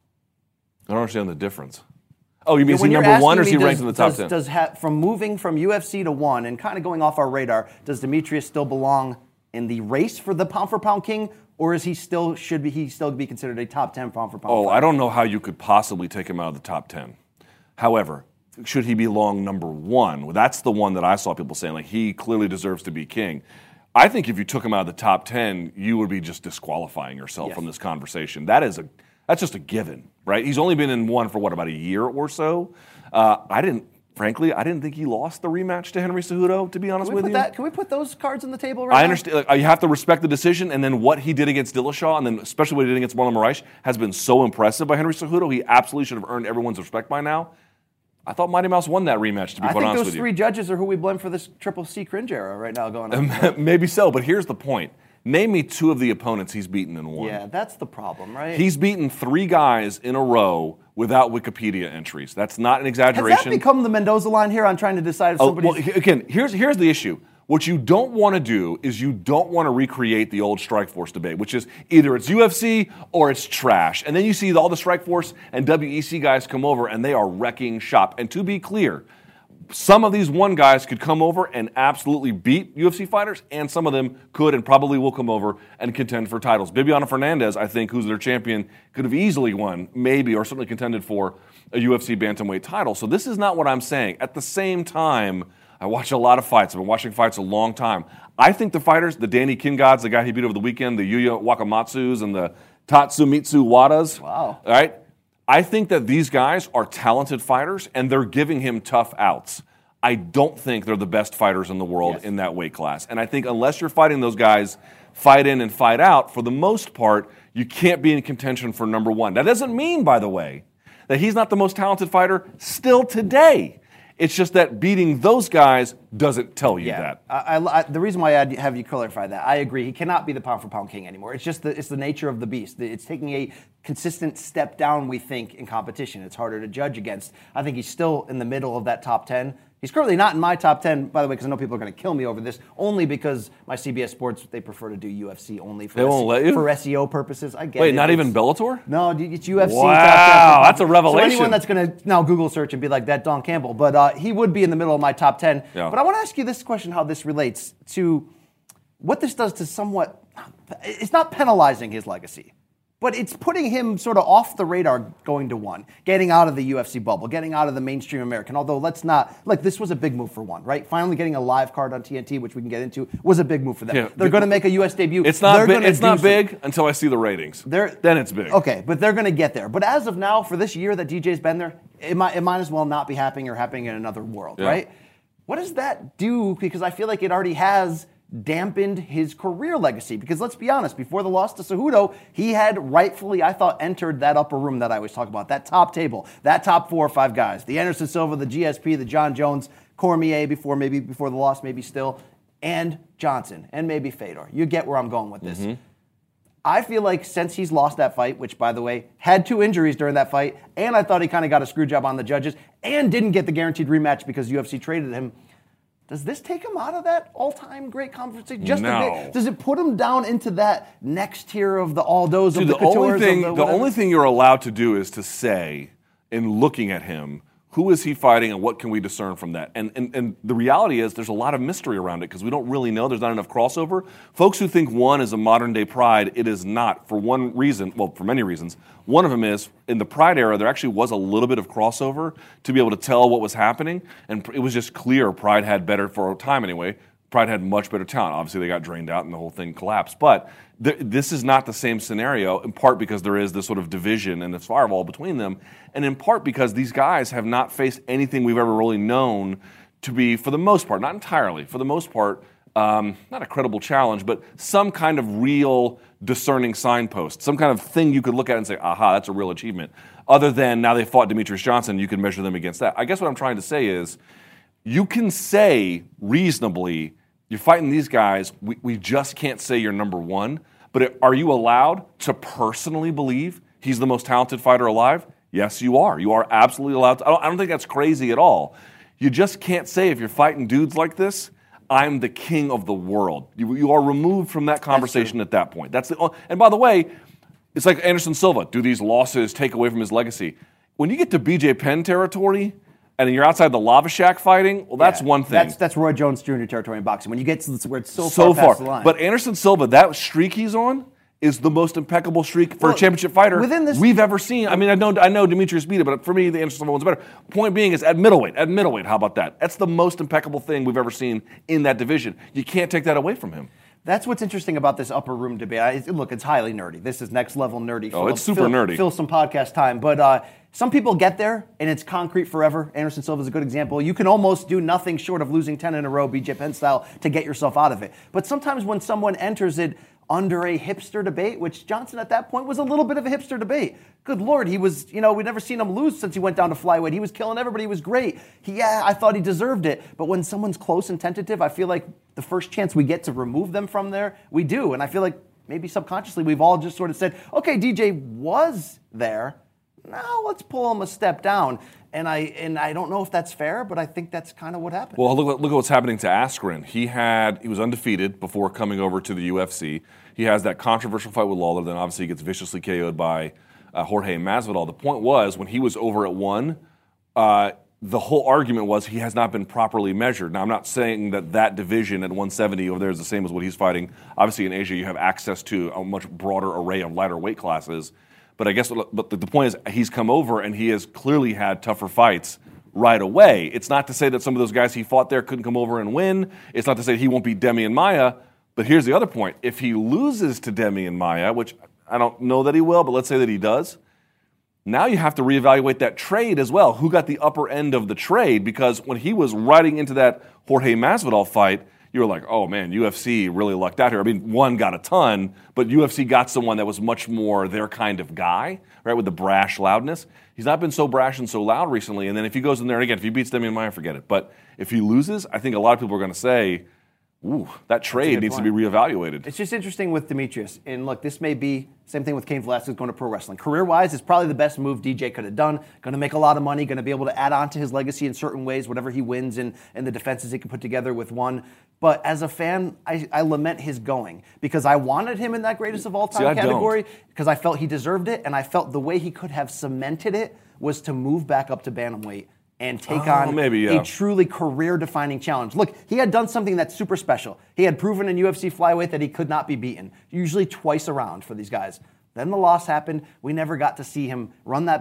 I don't understand the difference. Oh, you mean is he number 1 or is he ranked in the top 10? From moving from UFC to 1 and kind of going off our radar, does Demetrius still belong in the race for the pound-for-pound king, or is should he still be considered a top 10 pound-for-pound Oh, fighter? I don't know how you could possibly take him out of the top 10. However, should he belong number 1? Well, that's the one that I saw people saying, like, he clearly deserves to be king. I think if you took him out of the top 10, you would be just disqualifying yourself from this conversation. That's just a given, right? He's only been in one for, about a year or so. I didn't think he lost the rematch to Henry Cejudo, to be honest with you. Can we put those cards on the table right now? I understand. You have to respect the decision, and then what he did against Dillashaw, and then especially what he did against Marlon Moraes, has been so impressive by Henry Cejudo. He absolutely should have earned everyone's respect by now. I thought Mighty Mouse won that rematch, to be quite honest with you. I think those 3 judges are who we blame for this Triple C cringe era right now going on. Maybe so, but here's the point. Name me 2 of the opponents he's beaten in 1. Yeah, that's the problem, right? He's beaten 3 guys in a row without Wikipedia entries. That's not an exaggeration. Has that become the Mendoza line here on trying to decide if somebody's... Well, again, here's the issue. What you don't want to do is you don't want to recreate the old Strikeforce debate, which is either it's UFC or it's trash. And then you see all the Strikeforce and WEC guys come over, and they are wrecking shop. And to be clear, some of these 1 guys could come over and absolutely beat UFC fighters, and some of them could and probably will come over and contend for titles. Bibiana Fernandez, I think, who's their champion, could have easily won, maybe, or certainly contended for a UFC bantamweight title. So this is not what I'm saying. At the same time, I watch a lot of fights. I've been watching fights a long time. I think the fighters, the Danny Kingods, the guy he beat over the weekend, the Yuya Wakamatsus, and the Tatsumitsu Wadas. Wow. All right? I think that these guys are talented fighters, and they're giving him tough outs. I don't think they're the best fighters in the world in that weight class. And I think unless you're fighting those guys fight in and fight out, for the most part, you can't be in contention for number one. That doesn't mean, by the way, that he's not the most talented fighter still today. It's just that beating those guys doesn't tell you that. The reason why I have you clarify that, I agree. He cannot be the pound-for-pound king anymore. It's just it's the nature of the beast. It's taking a consistent step down, we think, in competition. It's harder to judge against. I think he's still in the middle of that top 10. He's currently not in my top 10, by the way, because I know people are going to kill me over this, only because my CBS Sports, they prefer to do UFC only for, for SEO purposes. I get it. Wait, not even Bellator? No, it's UFC. Wow, that's a revelation. So anyone that's going to now Google search and be like that Don Campbell, but he would be in the middle of my top 10. Yeah. But I want to ask you this question, how this relates to what this does to somewhat, it's not penalizing his legacy, but it's putting him sort of off the radar going to one, getting out of the UFC bubble, getting out of the mainstream American. Although let's not, like, this was a big move for one, right? Finally getting a live card on TNT, which we can get into, was a big move for them. Yeah, they're going to make a US debut. It's not big until I see the ratings. Then it's big. Okay, but they're going to get there. But as of now, for this year that DJ's been there, it might as well not be happening or happening in another world, right? What does that do? Because I feel like it already has dampened his career legacy. Because let's be honest, before the loss to Cejudo, he had rightfully, I thought, entered that upper room that I always talk about, that top table, that top 4 or 5 guys, the Anderson Silva, the GSP, the John Jones, Cormier before the loss, maybe still, and Johnson, and maybe Fedor. You get where I'm going with this. Mm-hmm. I feel like since he's lost that fight, which, by the way, had 2 injuries during that fight, and I thought he kind of got a screw job on the judges, and didn't get the guaranteed rematch because UFC traded him, does this take him out of that all-time great conversation? Just no. a bit? Does it put him down into that next tier of the Aldos, of the Coutures? The only thing you're allowed to do is to say, in looking at him, who is he fighting and what can we discern from that? And the reality is there's a lot of mystery around it because we don't really know. There's not enough crossover. Folks who think one is a modern-day Pride, it is not for one reason, well, for many reasons. One of them is, in the Pride era, there actually was a little bit of crossover to be able to tell what was happening, and it was just clear Pride had better, for a time anyway, Pride had much better talent. Obviously, they got drained out and the whole thing collapsed. But this is not the same scenario, in part because there is this sort of division and this firewall between them, and in part because these guys have not faced anything we've ever really known to be, for the most part, not entirely, for the most part, not a credible challenge, but some kind of real discerning signpost, some kind of thing you could look at and say, aha, that's a real achievement. Other than now they fought Demetrius Johnson, you can measure them against that. I guess what I'm trying to say is, you can say reasonably, you're fighting these guys, we just can't say you're number one, but are you allowed to personally believe he's the most talented fighter alive? Yes, you are. You are absolutely allowed to. I don't think that's crazy at all. You just can't say if you're fighting dudes like this, I'm the king of the world. You are removed from that conversation at that point. And by the way, it's like Anderson Silva. Do these losses take away from his legacy? When you get to BJ Penn territory, and you're outside the Lava Shack fighting, well, that's one thing. That's Roy Jones Jr. territory in boxing. When you get to where it's so far past the line. But Anderson Silva, that streak he's on is the most impeccable streak for a championship fighter we've ever seen. I mean, I know Demetrius beat it, but for me, the Anderson Silva one's better. Point being is at middleweight, how about that? That's the most impeccable thing we've ever seen in that division. You can't take that away from him. That's what's interesting about this upper room debate. Look, it's highly nerdy. This is next level nerdy. Oh, it's super nerdy. Fill some podcast time. But some people get there, and it's concrete forever. Anderson Silva is a good example. You can almost do nothing short of losing 10 in a row, BJ Penn style, to get yourself out of it. But sometimes when someone enters it under a hipster debate, which Johnson at that point was a little bit of a hipster debate. Good Lord, he was, we'd never seen him lose since he went down to flyweight. He was killing everybody. He was great. I thought he deserved it. But when someone's close and tentative, I feel like the first chance we get to remove them from there, we do. And I feel like maybe subconsciously we've all just sort of said, okay, DJ was there. Now let's pull him a step down. And I don't know if that's fair, but I think that's kind of what happened. Well, look at what's happening to Askren. He was undefeated before coming over to the UFC. He has that controversial fight with Lawler, then obviously he gets viciously KO'd by Jorge Masvidal. The point was, when he was over at 1, the whole argument was he has not been properly measured. Now, I'm not saying that division at 170 over there is the same as what he's fighting. Obviously, in Asia, you have access to a much broader array of lighter weight classes. But I guess the point is he's come over and he has clearly had tougher fights right away. It's not to say that some of those guys he fought there couldn't come over and win. It's not to say he won't beat Demian Maia. But here's the other point. If he loses to Demian Maia, which I don't know that he will, but let's say that he does, Now you have to reevaluate that trade as well. Who got the upper end of the trade? Because when he was riding into that Jorge Masvidal fight, you were like, oh man, UFC really lucked out here. I mean, one got a ton, but UFC got someone that was much more their kind of guy, right, with the brash loudness. He's not been so brash and so loud recently, and then if he goes in there, and again, if he beats Demian Maia, forget it. But if he loses, I think a lot of people are going to say, ooh, that trade needs to be reevaluated. It's just interesting with Demetrius. And look, this may be same thing with Cain Velasquez going to pro wrestling. Career-wise, it's probably the best move DJ could have done. Going to make a lot of money, going to be able to add on to his legacy in certain ways, whatever he wins and the defenses he can put together with one. But as a fan, I lament his going because I wanted him in that greatest of all time category because I felt he deserved it, and I felt the way he could have cemented it was to move back up to bantamweight and take on a truly career-defining challenge. Look, he had done something that's super special. He had proven in UFC flyweight that he could not be beaten, usually twice around for these guys. Then the loss happened. We never got to see him run that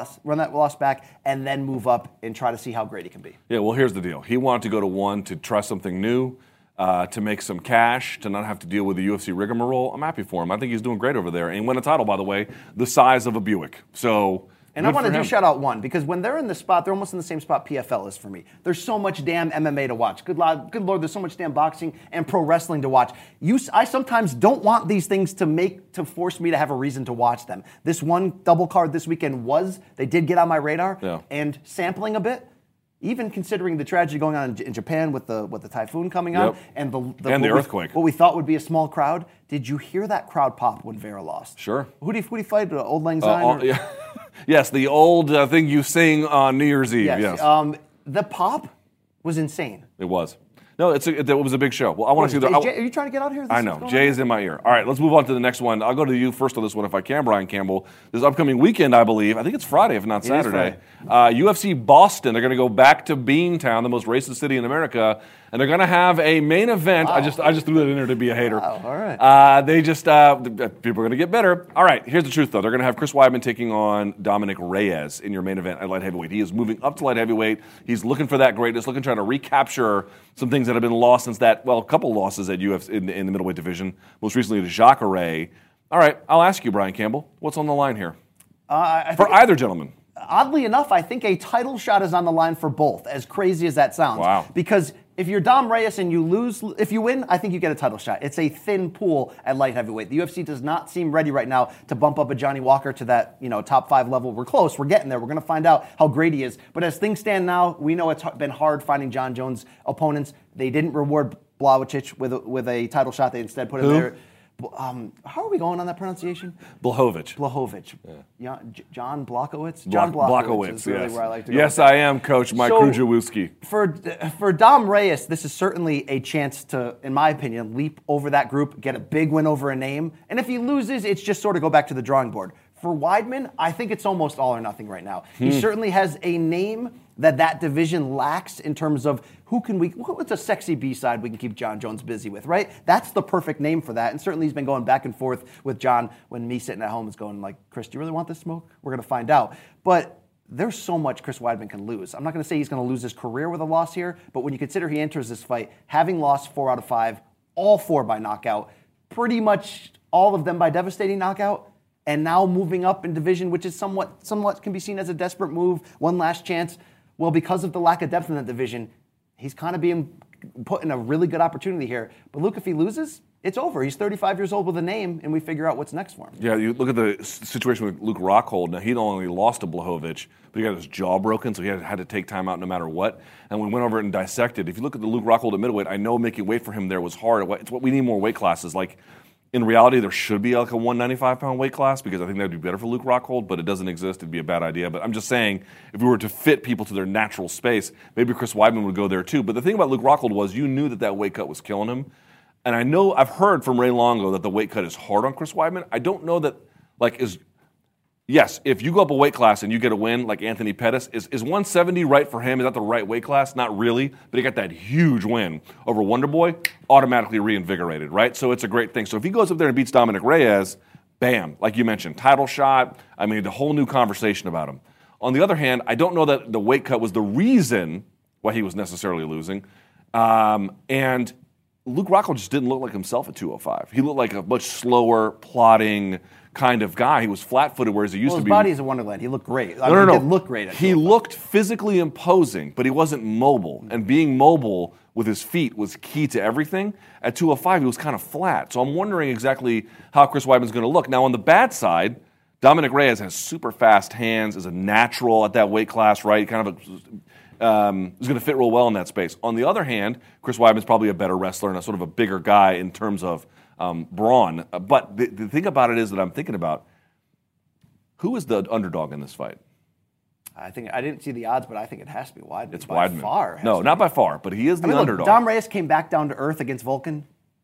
loss back, and then move up and try to see how great he can be. Yeah, well, here's the deal. He wanted to go to one to try something new, to make some cash, to not have to deal with the UFC rigmarole. I'm happy for him. I think he's doing great over there. And he won a title, by the way, the size of a Buick. So... And I want to do shout out one, because when they're in the spot, they're almost in the same spot PFL is for me. There's so much damn MMA to watch. Good Lord, there's so much damn boxing and pro wrestling to watch. I sometimes don't want these things to force me to have a reason to watch them. This one double card this weekend they did get on my radar, and sampling a bit, even considering the tragedy going on in Japan with the typhoon coming on and the earthquake. What we thought would be a small crowd. Did you hear that crowd pop when Vera lost? Sure. Who did he fight? Old Lang Syne? Yes, the old thing you sing on New Year's Eve. Yes. The pop was insane. It was. No, it was a big show. Well, I want to see are you trying to get out here? I know. Jay is in my ear. All right, let's move on to the next one. I'll go to you first on this one if I can, Brian Campbell. This upcoming weekend, I believe. I think it's Friday, if not Saturday. UFC Boston. They're going to go back to Beantown, the most racist city in America, and they're going to have a main event. Wow. I just threw that in there to be a hater. Wow, all right. People are going to get better. All right, here's the truth, though. They're going to have Chris Weidman taking on Dominic Reyes in your main event at light heavyweight. He is moving up to light heavyweight. He's looking for that greatness, looking to try to recapture some things that have been lost since a couple losses at UFC in the middleweight division, most recently to Jacare. All right, I'll ask you, Brian Campbell, what's on the line here? For either gentleman. Oddly enough, I think a title shot is on the line for both, as crazy as that sounds. Wow. Because if you're Dom Reyes and you lose, if you win, I think you get a title shot. It's a thin pool at light heavyweight. The UFC does not seem ready right now to bump up a Johnny Walker to that top 5 level. We're close. We're getting there. We're going to find out how great he is. But as things stand now, we know it's been hard finding John Jones opponents. They didn't reward Blachowicz with a title shot. They instead put him there. How are we going on that pronunciation? Blachowicz. Yeah. John Blachowicz? John Blachowicz is really yes. Where I like to go. Yes, I am, Coach Mike Krujewski. For Dom Reyes, this is certainly a chance to, in my opinion, leap over that group, get a big win over a name. And if he loses, it's just sort of go back to the drawing board. For Weidman, I think it's almost all or nothing right now. He certainly has a name that division lacks in terms of what's a sexy B-side we can keep John Jones busy with, right? That's the perfect name for that. And certainly he's been going back and forth with John when me sitting at home is going like, Chris, do you really want this smoke? We're going to find out. But there's so much Chris Weidman can lose. I'm not going to say he's going to lose his career with a loss here, but when you consider he enters this fight, having lost 4 out of 5, all 4 by knockout, pretty much all of them by devastating knockout, and now moving up in division, which is somewhat can be seen as a desperate move, one last chance. Well, because of the lack of depth in that division, he's kind of being put in a really good opportunity here. But Luke, if he loses, it's over. He's 35 years old with a name, and we figure out what's next for him. Yeah, you look at the situation with Luke Rockhold. Now, he not only lost to Blachowicz, but he got his jaw broken, so he had to take time out no matter what. And we went over it and dissected. If you look at the Luke Rockhold at middleweight, I know making weight for him there was hard. It's what we need more weight classes. Like, in reality, there should be like a 195-pound weight class because I think that would be better for Luke Rockhold, but it doesn't exist. It'd be a bad idea. But I'm just saying, if we were to fit people to their natural space, maybe Chris Weidman would go there too. But the thing about Luke Rockhold was you knew that weight cut was killing him. And I've heard from Ray Longo that the weight cut is hard on Chris Weidman. I don't know that, yes, if you go up a weight class and you get a win like Anthony Pettis, is 170 right for him? Is that the right weight class? Not really, but he got that huge win over Wonderboy, automatically reinvigorated, right? So it's a great thing. So if he goes up there and beats Dominic Reyes, bam, like you mentioned, title shot, the whole new conversation about him. On the other hand, I don't know that the weight cut was the reason why he was necessarily losing. And Luke Rockhold just didn't look like himself at 205. He looked like a much slower, plodding kind of guy. He was flat-footed, whereas he used to be. His body is a wonderland. He looked great. No. He did look great. He looked physically imposing, but he wasn't mobile. And being mobile with his feet was key to everything. At 205, he was kind of flat. So I'm wondering exactly how Chris Weidman's going to look. Now, on the bad side, Dominic Reyes has super fast hands, is a natural at that weight class, right? Kind of is going to fit real well in that space. On the other hand, Chris Weidman's probably a better wrestler and a sort of a bigger guy in terms of brawn. But the thing about it is that I'm thinking about, who is the underdog in this fight? I didn't see the odds, but I think it has to be Weidman. It's by Weidman. Far. No, not by far, but he is the underdog. Look, Dom Reyes came back down to earth against Volkan.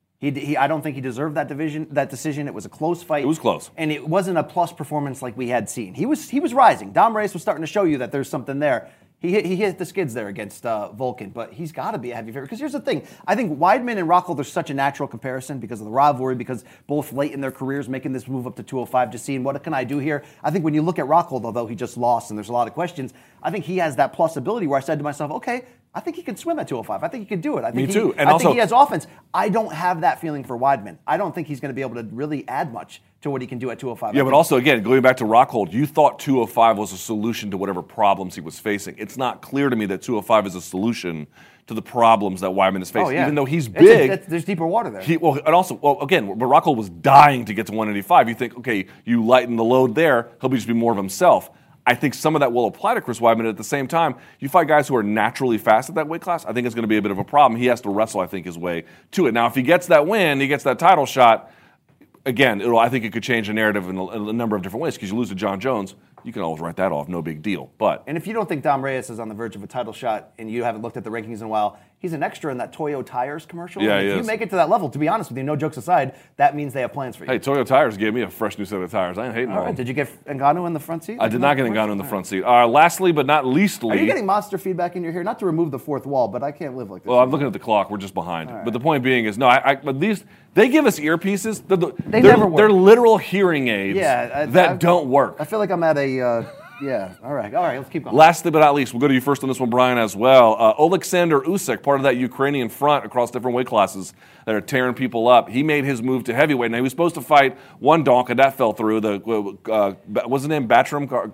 I don't think he deserved that decision. It was a close fight. It was close. And it wasn't a plus performance like we had seen. He was rising. Dom Reyes was starting to show you that there's something there. He hit the skids there against Volkan, but he's got to be a heavy favorite. Because here's the thing. I think Weidman and Rockhold are such a natural comparison because of the rivalry, because both late in their careers making this move up to 205, just seeing what can I do here. I think when you look at Rockhold, although he just lost and there's a lot of questions, I think he has that plus ability where I said to myself, okay, I think he can swim at 205. I think he can do it. Me too. And I also, think he has offense. I don't have that feeling for Weidman. I don't think he's going to be able to really add much to what he can do at 205. Yeah, but also, again, going back to Rockhold, you thought 205 was a solution to whatever problems he was facing. It's not clear to me that 205 is a solution to the problems that Weidman is facing. Oh, yeah. Even though he's big. There's deeper water there. Again, but Rockhold was dying to get to 185. You think, okay, you lighten the load there, he'll just be more of himself. I think some of that will apply to Chris Weidman. At the same time, you fight guys who are naturally fast at that weight class, I think it's going to be a bit of a problem. He has to wrestle, I think, his way to it. Now, if he gets that win, he gets that title shot, again, I think it could change the narrative in a number of different ways, because you lose to John Jones, you can always write that off, no big deal. And if you don't think Dom Reyes is on the verge of a title shot and you haven't looked at the rankings in a while, he's an extra in that Toyo Tires commercial. Yeah, if you make it to that level, to be honest with you, no jokes aside, that means they have plans for you. Hey, Toyo Tires gave me a fresh new set of tires. I ain't hating on them. Did you get Ngannou in the front seat? I did not get Ngannou in the front seat. Lastly, but not leastly. Are you getting monster feedback in your hair? Not to remove the fourth wall, but I can't live like this. Well, I'm looking at the clock. We're just behind. Right. But the point being is, but these, they give us earpieces. They never work. They're literal hearing aids that don't work. I feel like I'm at a... Yeah, all right, let's keep going. Lastly but not least, we'll go to you first on this one, Brian, as well. Oleksandr Usyk, part of that Ukrainian front across different weight classes that are tearing people up. He made his move to heavyweight. Now, he was supposed to fight one donk, and that fell through. What's his name? Takam?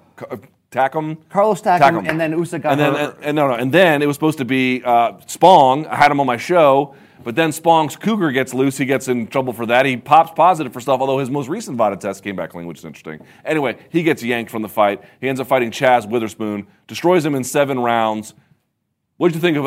Carlos Takam, and then Usyk got hurt. And then it was supposed to be Spong. I had him on my show. But then Spong's cougar gets loose. He gets in trouble for that. He pops positive for stuff, although his most recent VADA test came back clean, which is interesting. Anyway, he gets yanked from the fight. He ends up fighting Chaz Witherspoon, destroys him in 7 rounds. What did you think of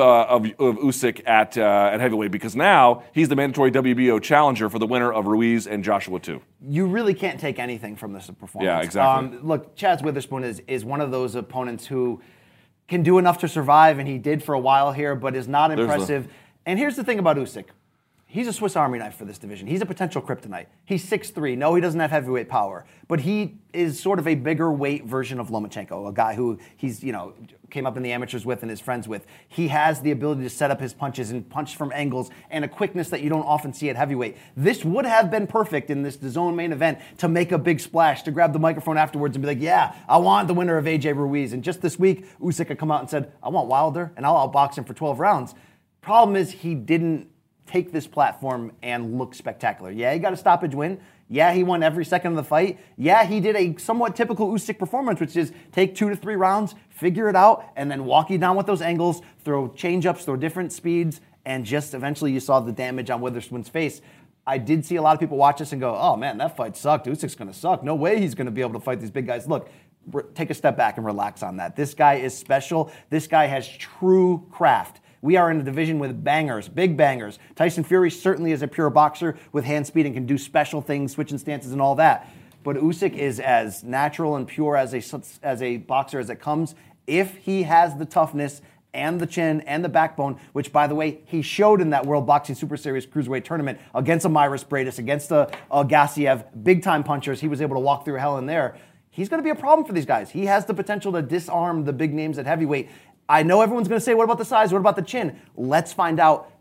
Usyk at heavyweight? Because now he's the mandatory WBO challenger for the winner of Ruiz and Joshua 2. You really can't take anything from this performance. Yeah, exactly. Look, Chaz Witherspoon is one of those opponents who can do enough to survive, and he did for a while here, but is not impressive. And here's the thing about Usyk. He's a Swiss Army knife for this division. He's a potential kryptonite. He's 6'3". No, he doesn't have heavyweight power. But he is sort of a bigger weight version of Lomachenko, a guy who he's, came up in the amateurs with and is friends with. He has the ability to set up his punches and punch from angles and a quickness that you don't often see at heavyweight. This would have been perfect in this DAZN main event to make a big splash, to grab the microphone afterwards and be like, yeah, I want the winner of AJ Ruiz. And just this week, Usyk had come out and said, I want Wilder, and I'll outbox him for 12 rounds. Problem is, he didn't take this platform and look spectacular. Yeah, he got a stoppage win. Yeah, he won every second of the fight. Yeah, he did a somewhat typical Usyk performance, which is take 2 to 3 rounds, figure it out, and then walk you down with those angles, throw change-ups, throw different speeds, and just eventually you saw the damage on Witherspoon's face. I did see a lot of people watch this and go, oh man, that fight sucked. Usyk's going to suck. No way he's going to be able to fight these big guys. Look, take a step back and relax on that. This guy is special. This guy has true craft. We are in a division with bangers, big bangers. Tyson Fury certainly is a pure boxer with hand speed and can do special things, switching stances and all that. But Usyk is as natural and pure as a boxer as it comes if he has the toughness and the chin and the backbone, which, by the way, he showed in that World Boxing Super Series Cruiserweight tournament against a Myris Bradis, against a Gassiev, big-time punchers. He was able to walk through hell in there. He's going to be a problem for these guys. He has the potential to disarm the big names at heavyweight. I know everyone's going to say, what about the size? What about the chin? Let's find out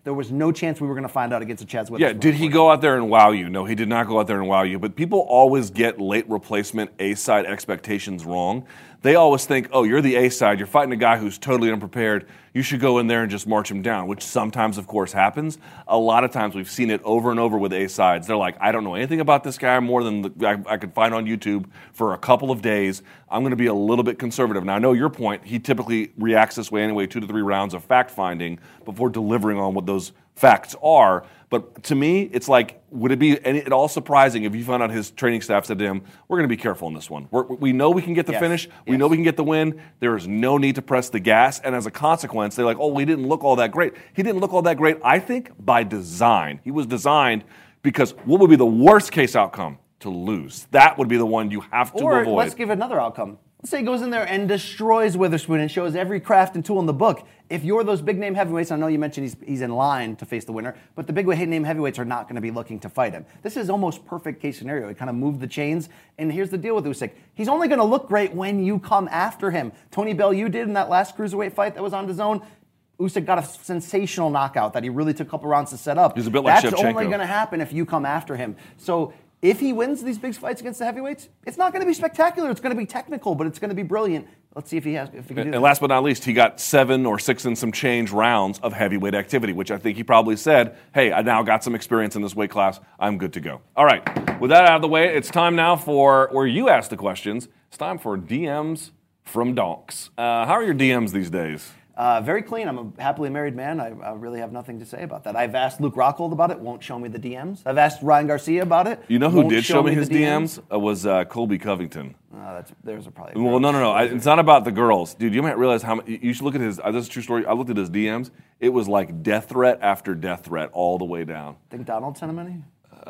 There was no chance we were going to find out against a Chaz Witherspoon. Yeah, did he go out there and wow you? No, he did not go out there and wow you. But people always get late replacement A-side expectations wrong. They always think, oh, you're the A-side, you're fighting a guy who's totally unprepared, you should go in there and just march him down, which sometimes, of course, happens. A lot of times we've seen it over and over with A-sides. They're like, I don't know anything about this guy more than I could find on YouTube for a couple of days. I'm going to be a little bit conservative. Now, I know your point. He typically reacts this way anyway, 2 to 3 rounds of fact-finding before delivering on what those facts are. But to me, it's like, would it be at all surprising if you found out his training staff said to him, we're going to be careful in this one. We know we can get the finish. We know we can get the win. There is no need to press the gas. And as a consequence, they're like, oh, he didn't look all that great. He didn't look all that great, I think, by design. He was designed because what would be the worst case outcome? To lose. That would be the one you have to avoid. Or let's give another outcome. Let's say he goes in there and destroys Witherspoon and shows every craft and tool in the book. If you're those big name heavyweights, I know you mentioned he's in line to face the winner, but the big name heavyweights are not going to be looking to fight him. This is almost perfect case scenario. He kind of moved the chains, and here's the deal with Usyk. He's only going to look great when you come after him. Tony Bellew did in that last cruiserweight fight that was on DAZN. Usyk got a sensational knockout that he really took a couple rounds to set up. He's a bit like That's Shevchenko. only going to happen if you come after him. So if he wins these big fights against the heavyweights, it's not going to be spectacular. It's going to be technical, but it's going to be brilliant. Let's see if he can do that. And last but not least, he got 7 or 6 and some change rounds of heavyweight activity, which I think he probably said, hey, I now got some experience in this weight class. I'm good to go. All right. With that out of the way, it's time now for where you ask the questions. It's time for DMs from Donks. How are your DMs these days? Very clean. I'm a happily married man. I really have nothing to say about that. I've asked Luke Rockhold about it. Won't show me the DMs. I've asked Ryan Garcia about it. You know who won't did show me his the DMs? Was Colby Covington. There's probably. Well, no. It's not about the girls, dude. You might realize how much. You should look at his. This is a true story. I looked at his DMs. It was like death threat after death threat all the way down. Think Donald sent him any?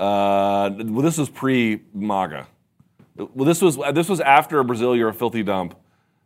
Well, this was pre-MAGA. Well, this was after Brazil, you're a filthy dump.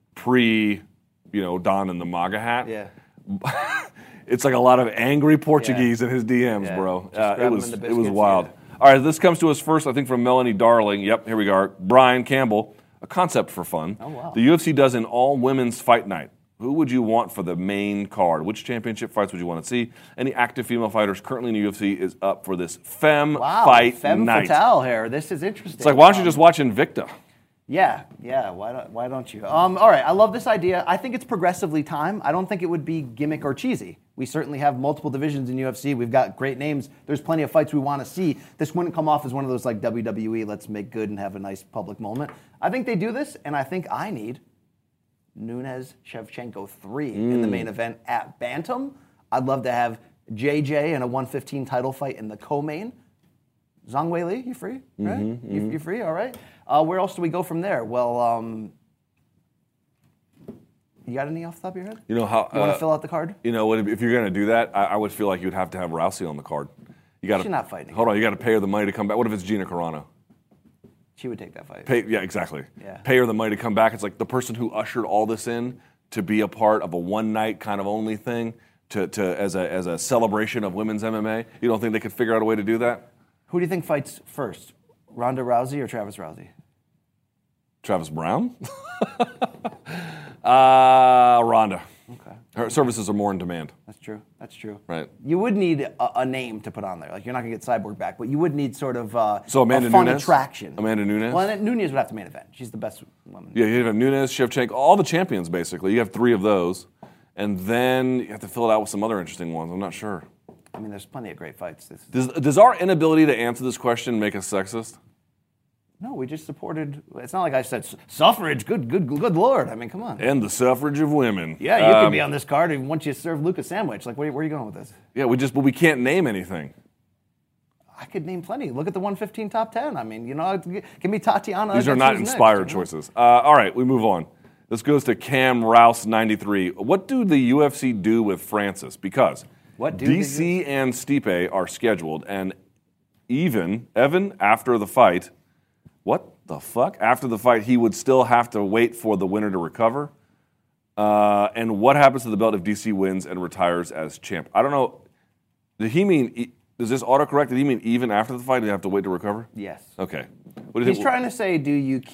Don in the MAGA hat. Yeah. It's like a lot of angry Portuguese in his DMs, bro. It was wild. Yeah. All right, this comes to us first, I think, from Melanie Darling. Yep, here we are. Brian Campbell, a concept for fun. Oh, wow. The UFC does an all-women's fight night. Who would you want for the main card? Which championship fights would you want to see? Any active female fighters currently in the UFC is up for this fight night. Femme fatale here. This is interesting. It's like, why don't you just watch Invicta? Yeah. Why don't you? All right, I love this idea. I think it's progressively time. I don't think it would be gimmick or cheesy. We certainly have multiple divisions in UFC. We've got great names. There's plenty of fights we want to see. This wouldn't come off as one of those like WWE, let's make good and have a nice public moment. I think they do this, and I think I need Nunes Shevchenko 3 in the main event at Bantam. I'd love to have JJ in a 115 title fight in the co-main. Zhang Weili, you free? Right? You free? All right. Where else do we go from there? Well, you got any off the top of your head? You know how you want to fill out the card? You know, if you're going to do that, I would feel like you'd have to have Rousey on the card. She's not fighting. Hold on, you got to pay her the money to come back. What if it's Gina Carano? She would take that fight. Yeah, exactly. Yeah. Pay her the money to come back. It's like the person who ushered all this in to be a part of a one-night kind of only thing as a celebration of women's MMA. You don't think they could figure out a way to do that? Who do you think fights first, Ronda Rousey or Travis Rousey? Travis Brown? Ronda. Okay. Her services are more in demand. That's true. Right. You would need a name to put on there. Like, you're not going to get Cyborg back, but you would need sort of so Amanda a fun Nunes? attraction. Amanda Nunes? Well, Nunes would have to main event. She's the best woman. Yeah, you have Nunes, Shevchenko, all the champions, basically. You have 3 of those. And then you have to fill it out with some other interesting ones. I'm not sure. I mean, there's plenty of great fights. Does our inability to answer this question make us sexist? No, we just supported. It's not like I said suffrage. Good Lord. I mean, come on. And the suffrage of women. Yeah, you could be on this card even once you serve Luke a sandwich. Like, where are you going with this? Yeah, but we can't name anything. I could name plenty. Look at the 115 top 10. I mean, give me Tatiana. These are not inspired choices. All right, we move on. This goes to Cam Rouse 93. What do the UFC do with Francis? Because DC and Stipe are scheduled, and Evan, after the fight, what the fuck? After the fight, he would still have to wait for the winner to recover. And what happens to the belt if DC wins and retires as champ? I don't know. Did he mean, does this autocorrect? Did he mean even after the fight, they have to wait to recover? Yes. Okay. He's trying to say, do you keep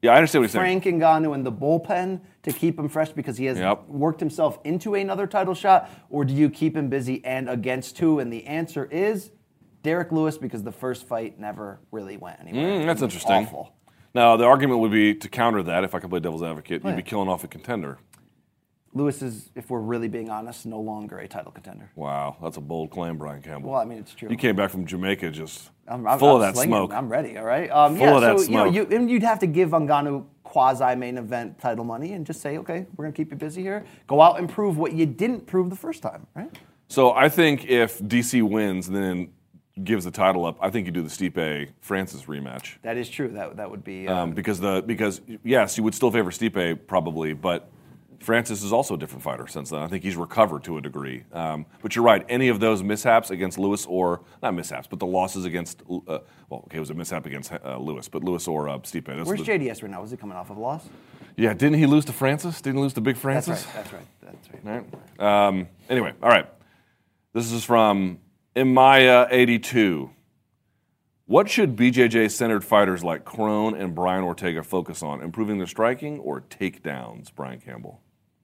Yeah, I understand what you're Frank Ngannou in the bullpen to keep him fresh because he has worked himself into another title shot, or do you keep him busy and against who? And the answer is Derek Lewis, because the first fight never really went anywhere. That's interesting. Awful. Now, the argument would be, to counter that, if I could play devil's advocate, you'd be killing off a contender. Lewis is, if we're really being honest, no longer a title contender. Wow, that's a bold claim, Brian Campbell. Well, I mean, it's true. You came back from Jamaica just I'm full of that slinging. smoke. I'm ready, all right? Full of that smoke. You'd have to give Ngannou quasi-main event title money and just say, okay, we're going to keep you busy here. Go out and prove what you didn't prove the first time, right? So I think if DC wins and then gives the title up, I think you do the Stipe-Francis rematch. That is true. That would be... Because yes, you would still favor Stipe probably, but Francis is also a different fighter since then. I think he's recovered to a degree. But you're right. Any of those mishaps against Lewis, or not mishaps, but the losses against, it was a mishap against Lewis, but Lewis or Stipe. Where's JDS right now? Was he coming off of a loss? Yeah, didn't he lose to Francis? Didn't he lose to Big Francis? That's right. All right. Anyway, all right. This is from Imaya82. What should BJJ-centered fighters like Crone and Brian Ortega focus on? Improving their striking or takedowns, Brian Campbell?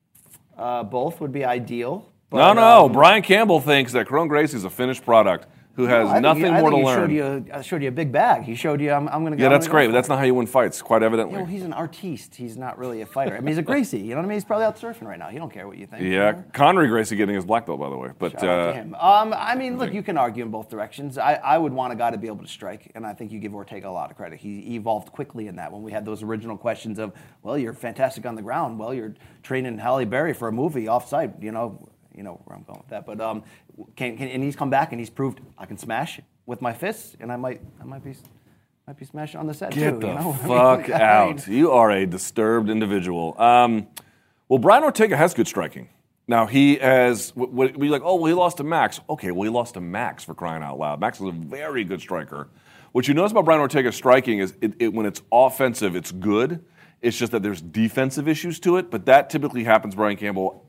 Both would be ideal. But, no. Brian Campbell thinks that Crone Gracie is a finished product who has nothing more to learn. I showed you a big bag. He showed you, I'm going to go. Yeah, that's great, but that's not how you win fights, quite evidently. He's an artiste. He's not really a fighter. I mean, he's a Gracie. You know what I mean? He's probably out surfing right now. He don't care what you think. Yeah, Connery Gracie getting his black belt, by the way. But shout out to him. I mean, look, you can argue in both directions. I would want a guy to be able to strike, and I think you give Ortega a lot of credit. He evolved quickly in that. When we had those original questions of, well, you're fantastic on the ground. Well, you're training Halle Berry for a movie off-site. You know where I'm going with that. But and he's come back and he's proved I can smash with my fists, and I might be smashing on the set Get too. the fuck out! You are a disturbed individual. Well, Brian Ortega has good striking. Now he has. We like, oh, well, he lost to Max. Okay, well, he lost to Max, for crying out loud. Max is a very good striker. What you notice about Brian Ortega's striking is when it's offensive, it's good. It's just that there's defensive issues to it, but that typically happens, Brian Campbell,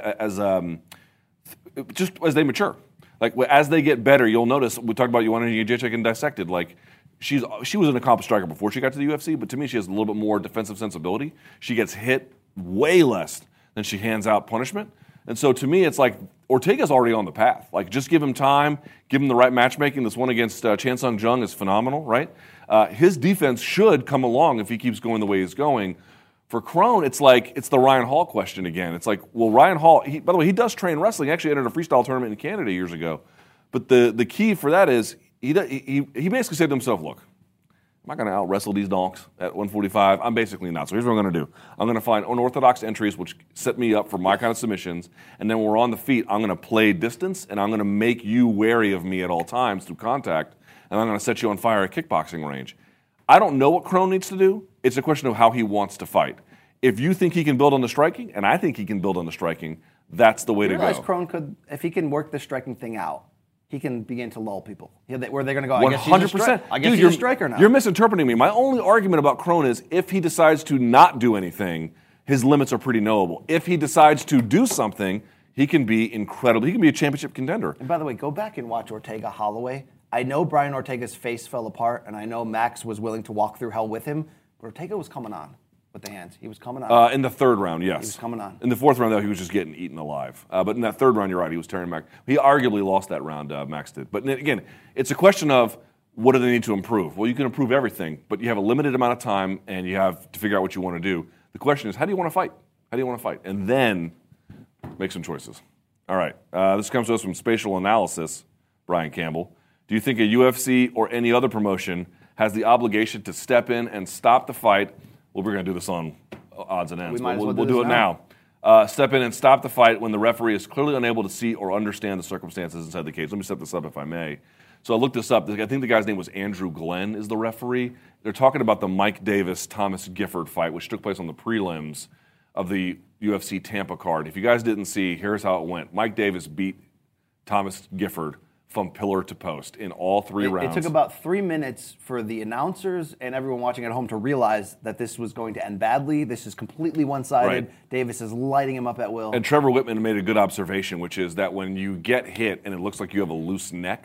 just as they mature. Like, as they get better, you'll notice, we talked about Joanna Jędrzejczyk and Dissected, like, she was an accomplished striker before she got to the UFC, but to me, she has a little bit more defensive sensibility. She gets hit way less than she hands out punishment. And so to me, it's like, Ortega's already on the path. Like, just give him time, give him the right matchmaking. This one against Chan Sung Jung is phenomenal, right? His defense should come along if he keeps going the way he's going. For Crone, it's like, it's the Ryan Hall question again. It's like, well, Ryan Hall, by the way, he does train wrestling. He actually entered a freestyle tournament in Canada years ago. But the key for that is, he basically said to himself, look, I'm not going to out-wrestle these donks at 145. I'm basically not. So here's what I'm going to do. I'm going to find unorthodox entries which set me up for my kind of submissions. And then when we're on the feet, I'm going to play distance, and I'm going to make you wary of me at all times through contact. And I'm going to set you on fire at kickboxing range. I don't know what Crone needs to do. It's a question of how he wants to fight. If you think he can build on the striking, and I think he can build on the striking, that's the way to go. Crone could, if he can work the striking thing out, he can begin to lull people. Where they're going to go, 100%. I guess he's a striker now. You're misinterpreting me. My only argument about Crone is if he decides to not do anything, his limits are pretty knowable. If he decides to do something, he can be incredible. He can be a championship contender. And by the way, go back and watch Ortega Holloway. I know Brian Ortega's face fell apart, and I know Max was willing to walk through hell with him, but Ortega was coming on with the hands. He was coming on. In the third round, yes. He was coming on. In the fourth round, though, he was just getting eaten alive. But in that third round, you're right, he was tearing Max. He arguably lost that round, Max did. But again, it's a question of what do they need to improve? Well, you can improve everything, but you have a limited amount of time, and you have to figure out what you want to do. The question is, how do you want to fight? How do you want to fight? And then make some choices. All right. This comes to us from Spatial Analysis, Brian Campbell. Do you think a UFC or any other promotion has the obligation to step in and stop the fight? Well, we're going to do this on odds and ends. We'll do it now. Step in and stop the fight when the referee is clearly unable to see or understand the circumstances inside the cage. Let me set this up if I may. So I looked this up. I think the guy's name was Andrew Glenn is the referee. They're talking about the Mike Davis-Thomas Gifford fight, which took place on the prelims of the UFC Tampa card. If you guys didn't see, here's how it went. Mike Davis beat Thomas Gifford from pillar to post in all three rounds. It took about 3 minutes for the announcers and everyone watching at home to realize that this was going to end badly. This is completely one-sided. Right. Davis is lighting him up at will. And Trevor Whitman made a good observation, which is that when you get hit and it looks like you have a loose neck,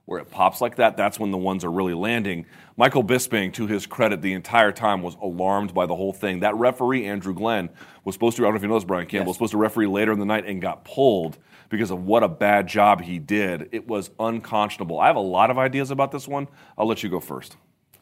where it pops like that, that's when the ones are really landing. Michael Bisping, to his credit, the entire time was alarmed by the whole thing. That referee, Andrew Glenn, was supposed to, I don't know if you know this, Brian Campbell, was supposed to referee later in the night and got pulled because of what a bad job he did. It was unconscionable. I have a lot of ideas about this one. I'll let you go first.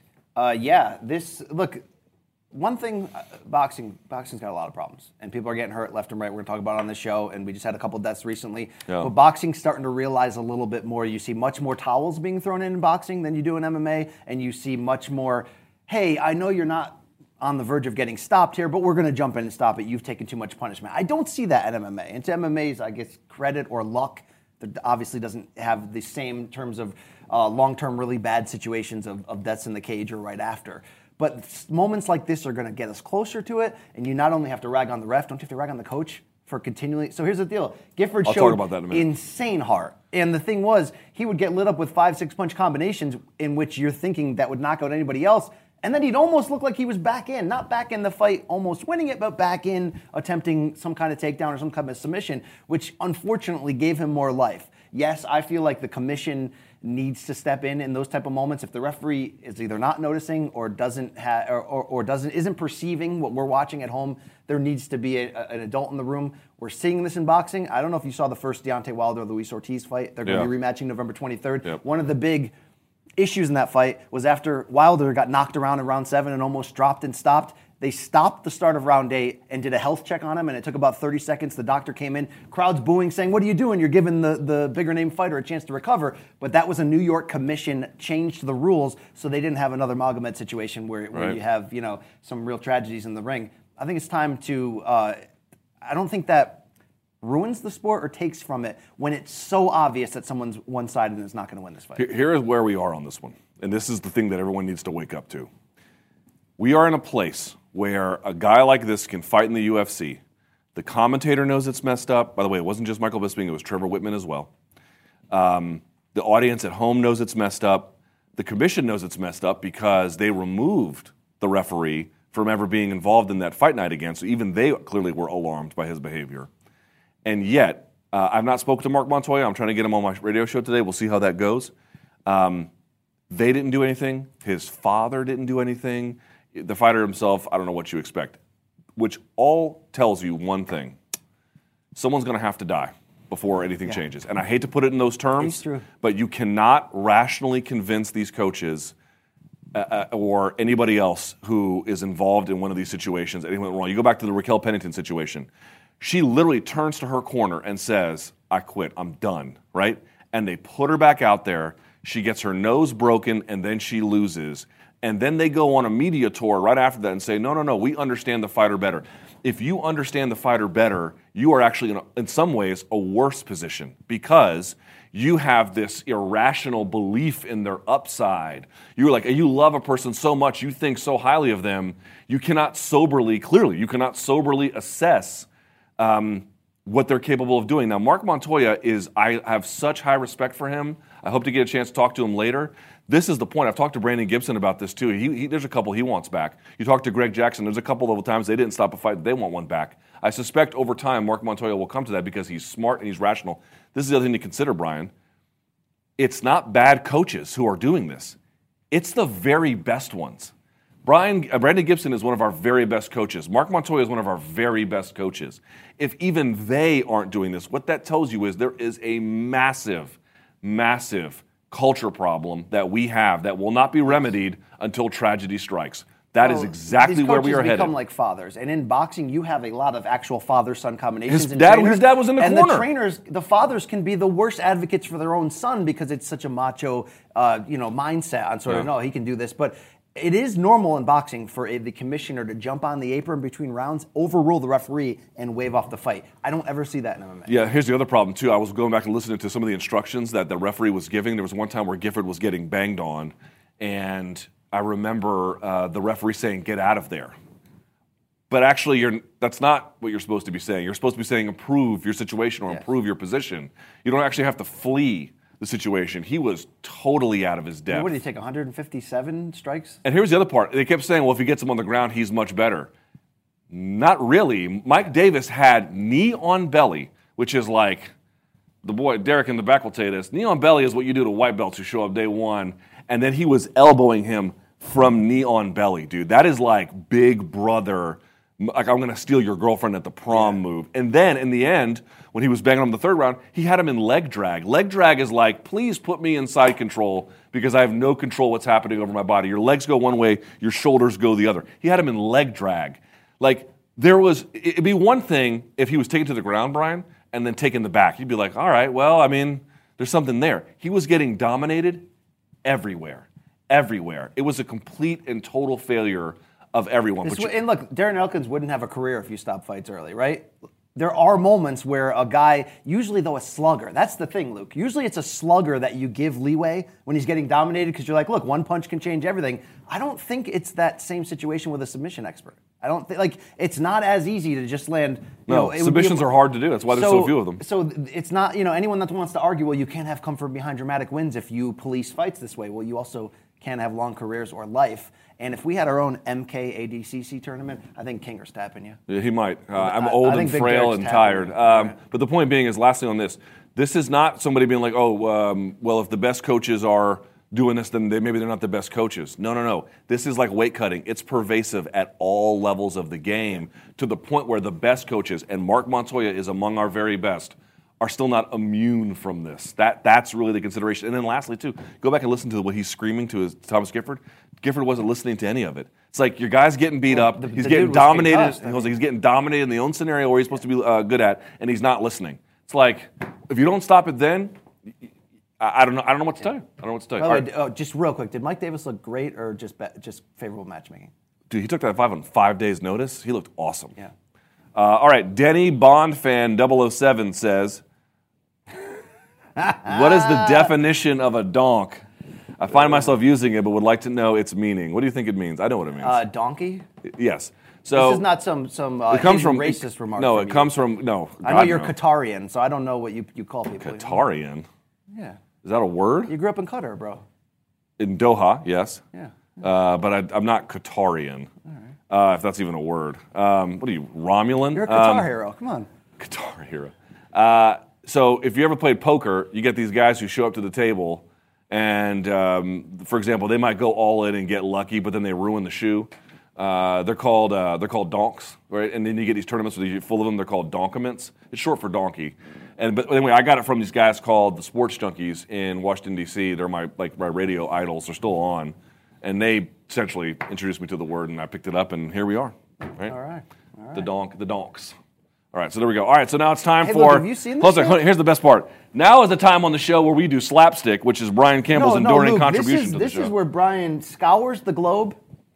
One thing, boxing's got a lot of problems, and people are getting hurt left and right. We're going to talk about it on this show, and we just had a couple deaths recently. Yeah. But boxing's starting to realize a little bit more. You see much more towels being thrown in boxing than you do in MMA, and you see much more, hey, I know you're not on the verge of getting stopped here, but we're going to jump in and stop it. You've taken too much punishment. I don't see that in MMA. And to MMA's, I guess, credit or luck, that obviously doesn't have the same terms of long-term really bad situations of deaths in the cage or right after. But moments like this are going to get us closer to it, and you not only have to rag on the ref, don't you have to rag on the coach for continually? So here's the deal. Gifford showed insane heart. And the thing was, he would get lit up with 5-6 punch combinations in which you're thinking that would knock out anybody else, and then he'd almost look like he was back in. Not back in the fight, almost winning it, but back in attempting some kind of takedown or some kind of submission, which unfortunately gave him more life. Yes, I feel like the commission needs to step in those type of moments. If the referee is either not noticing or isn't perceiving what we're watching at home, there needs to be an adult in the room. We're seeing this in boxing. I don't know if you saw the first Deontay Wilder-Luis Ortiz fight. They're going to be rematching November 23rd. Yep. One of the big issues in that fight was after Wilder got knocked around in round 7 and almost dropped and stopped. They stopped the start of round 8 and did a health check on him, and it took about 30 seconds. The doctor came in, crowd's booing, saying, "What are you doing? You're giving the bigger name fighter a chance to recover." But that was a New York commission changed the rules so they didn't have another Magomed situation where you have some real tragedies in the ring. I think it's time to. I don't think that ruins the sport or takes from it when it's so obvious that someone's one-sided and is not going to win this fight. Here is where we are on this one, and this is the thing that everyone needs to wake up to. We are in a place where a guy like this can fight in the UFC. The commentator knows it's messed up. By the way, it wasn't just Michael Bisping, it was Trevor Whitman as well. The audience at home knows it's messed up. The commission knows it's messed up because they removed the referee from ever being involved in that fight night again, so even they clearly were alarmed by his behavior. And yet, I've not spoken to Mark Montoya. I'm trying to get him on my radio show today. We'll see how that goes. They didn't do anything. His father didn't do anything. The fighter himself, I don't know what you expect, which all tells you one thing. Someone's going to have to die before anything changes. And I hate to put it in those terms, but you cannot rationally convince these coaches or anybody else who is involved in one of these situations anything went wrong. You go back to the Raquel Pennington situation. She literally turns to her corner and says, "I quit, I'm done," right? And they put her back out there. She gets her nose broken, and then she loses. And then they go on a media tour right after that and say, no, we understand the fighter better. If you understand the fighter better, you are actually, in some ways, a worse position because you have this irrational belief in their upside. You love a person so much, you think so highly of them, you cannot soberly assess what they're capable of doing. Now, Mark Montoya I have such high respect for him. I hope to get a chance to talk to him later. This is the point. I've talked to Brandon Gibson about this too. There's a couple he wants back. You talk to Greg Jackson, there's a couple of times they didn't stop a fight, they want one back. I suspect over time Mark Montoya will come to that because he's smart and he's rational. This is the other thing to consider, Brian. It's not bad coaches who are doing this. It's the very best ones. Brandon Gibson is one of our very best coaches. Mark Montoya is one of our very best coaches. If even they aren't doing this, what that tells you is there is a massive, massive culture problem that we have that will not be remedied until tragedy strikes. That is exactly where we are headed. These coaches become like fathers. And in boxing, you have a lot of actual father-son combinations. His dad was in the corner. And the fathers can be the worst advocates for their own son because it's such a macho mindset on sort of, no, he can do this. But it is normal in boxing for the commissioner to jump on the apron between rounds, overrule the referee, and wave off the fight. I don't ever see that in MMA. Yeah, here's the other problem, too. I was going back and listening to some of the instructions that the referee was giving. There was one time where Gifford was getting banged on, and I remember the referee saying, "Get out of there." But actually, that's not what you're supposed to be saying. You're supposed to be saying, improve your situation or improve your position. You don't actually have to flee the situation. He was totally out of his depth. What did he take, 157 strikes? And here's the other part. They kept saying, well, if he gets him on the ground, he's much better. Not really. Mike Davis had knee on belly, which is like the boy Derek in the back will tell you this. Knee on belly is what you do to white belts who show up day one, and then he was elbowing him from knee on belly, dude. That is like big brother, like I'm going to steal your girlfriend at the prom move. And then in the end, when he was banging him in the third round, he had him in leg drag. Leg drag is like, please put me in side control because I have no control what's happening over my body. Your legs go one way, your shoulders go the other. He had him in leg drag. Like, it'd be one thing if he was taken to the ground, Brian, and then taken the back. You'd be like, all right, well, I mean, there's something there. He was getting dominated everywhere. It was a complete and total failure of everyone. And look, Darren Elkins wouldn't have a career if you stop fights early, right? There are moments where a guy, usually though a slugger, that's the thing, Luke. Usually it's a slugger that you give leeway when he's getting dominated because you're like, look, one punch can change everything. I don't think it's that same situation with a submission expert. I don't think, like, it's not as easy to just land. Submissions are hard to do. That's why there's so few of them. So it's not, anyone that wants to argue, well, you can't have comfort behind dramatic wins if you police fights this way. Well, you also can't have long careers or life. And if we had our own MKADCC tournament, I think Kinger's tapping you. Yeah, he might. I'm old and frail and tired. But the point being is, lastly on this is not somebody being like, well, if the best coaches are doing this, then maybe they're not the best coaches. No. This is like weight cutting. It's pervasive at all levels of the game to the point where the best coaches, and Mark Montoya is among our very best, are still not immune from this. That's really the consideration. And then lastly, too, go back and listen to what he's screaming to Thomas Gifford. Gifford wasn't listening to any of it. It's like your guy's getting beat up. He's getting dominated. He's getting dominated in the own scenario where he's supposed to be good at, and he's not listening. It's like, if you don't stop it then, I don't know what to tell you. I don't know what to tell you. By the way, just real quick, did Mike Davis look great or just favorable matchmaking? Dude, he took that fight on 5 days' notice. He looked awesome. Yeah. All right, Denny Bond fan 007 says, what is the definition of a donk? I find myself using it, but would like to know its meaning. What do you think it means? I know what it means. Donkey? Yes. So this is not some it comes from racist remark. No, it comes from no. I know you're Qatarian, so I don't know what you call people. Qatarian. Yeah. Is that a word? You grew up in Qatar, bro. In Doha, yes. Yeah. But I'm not Qatarian. All right. If that's even a word. What are you, Romulan? You're a Qatar hero. Come on. Qatar hero. So if you ever played poker, you get these guys who show up to the table, and for example, they might go all in and get lucky, but then they ruin the shoe. They're called donks, right? And then you get these tournaments where you get full of them. They're called donkiments. It's short for donkey. But anyway, I got it from these guys called the Sports Junkies in Washington D.C. They're my radio idols. They're still on, and they essentially introduced me to the word, and I picked it up, and here we are. Right? All right. The donks. All right, so there we go. All right, so now it's time for. Look, have you seen this? Here's the best part. Now is the time on the show where we do slapstick, which is Brian Campbell's enduring contribution to the show. This is where Brian scours the globe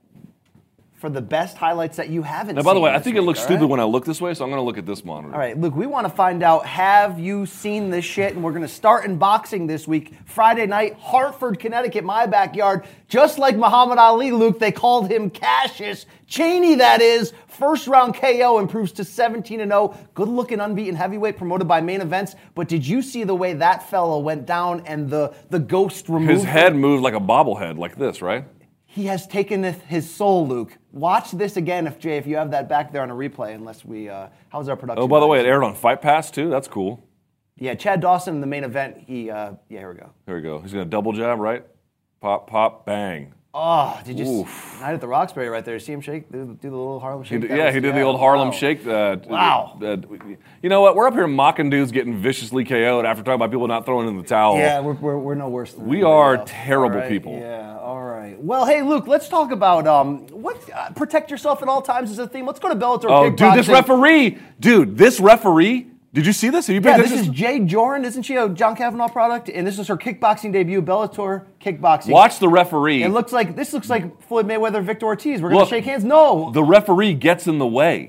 for the best highlights that you haven't seen. Now, by the way, I think it looks stupid when I look this way, so I'm going to look at this monitor. All right, Luke, we want to find out, have you seen this shit? And we're going to start in boxing this week. Friday night, Hartford, Connecticut, my backyard. Just like Muhammad Ali, Luke, they called him Cassius Chaney, that is. First round KO, improves to 17-0. Good looking unbeaten heavyweight promoted by Main Events. But did you see the way that fellow went down and the ghost removed his head moved like a bobblehead, like this, right? He has taken his soul, Luke. Watch this again, if you have that back there on a replay, unless we, how's our production? Oh, by the way, it aired on Fight Pass, too. That's cool. Yeah, Chad Dawson in the main event, here we go. Here we go. He's going to double jab, right? Pop, pop, bang. Oh, did you see Night at the Roxbury right there? See him shake? Do the little Harlem Shake? He did the old Harlem Shake. Wow. You know what? We're up here mocking dudes getting viciously KO'd after talking about people not throwing in the towel. Yeah, we're no worse than we are terrible people. Yeah, all right. Well, hey, Luke, let's talk about protect yourself at all times is a theme. Let's go to Bellator Kickboxing. Dude, this referee. Did you see this? Have you paid this is Jade Joran. Isn't she a John Kavanaugh product? And this is her kickboxing debut, Bellator Kickboxing. Watch the referee. This looks like Floyd Mayweather, Victor Ortiz. We're going to shake hands. No. The referee gets in the way.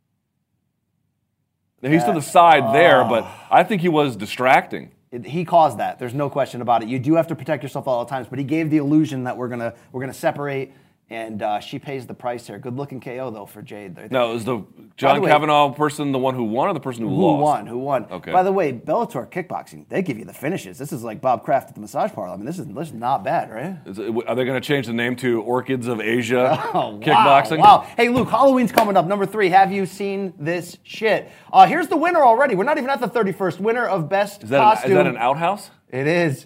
He's to the side there, but I think he was distracting. He caused that. There's no question about it. You do have to protect yourself at all times, but he gave the illusion that we're gonna separate. And she pays the price here. Good looking KO though for Jade. No, is the John Kavanaugh person the one who won or the person who lost? Who won? Okay. By the way, Bellator kickboxing, they give you the finishes. This is like Bob Kraft at the massage parlor. I mean, this is not bad, right? Are they going to change the name to Orchids of Asia Oh, Kickboxing? Wow. Hey, Luke, Halloween's coming up. Number 3, have you seen this shit? Here's the winner already. We're not even at the 31st. Winner of best costume. Is that an outhouse? It is.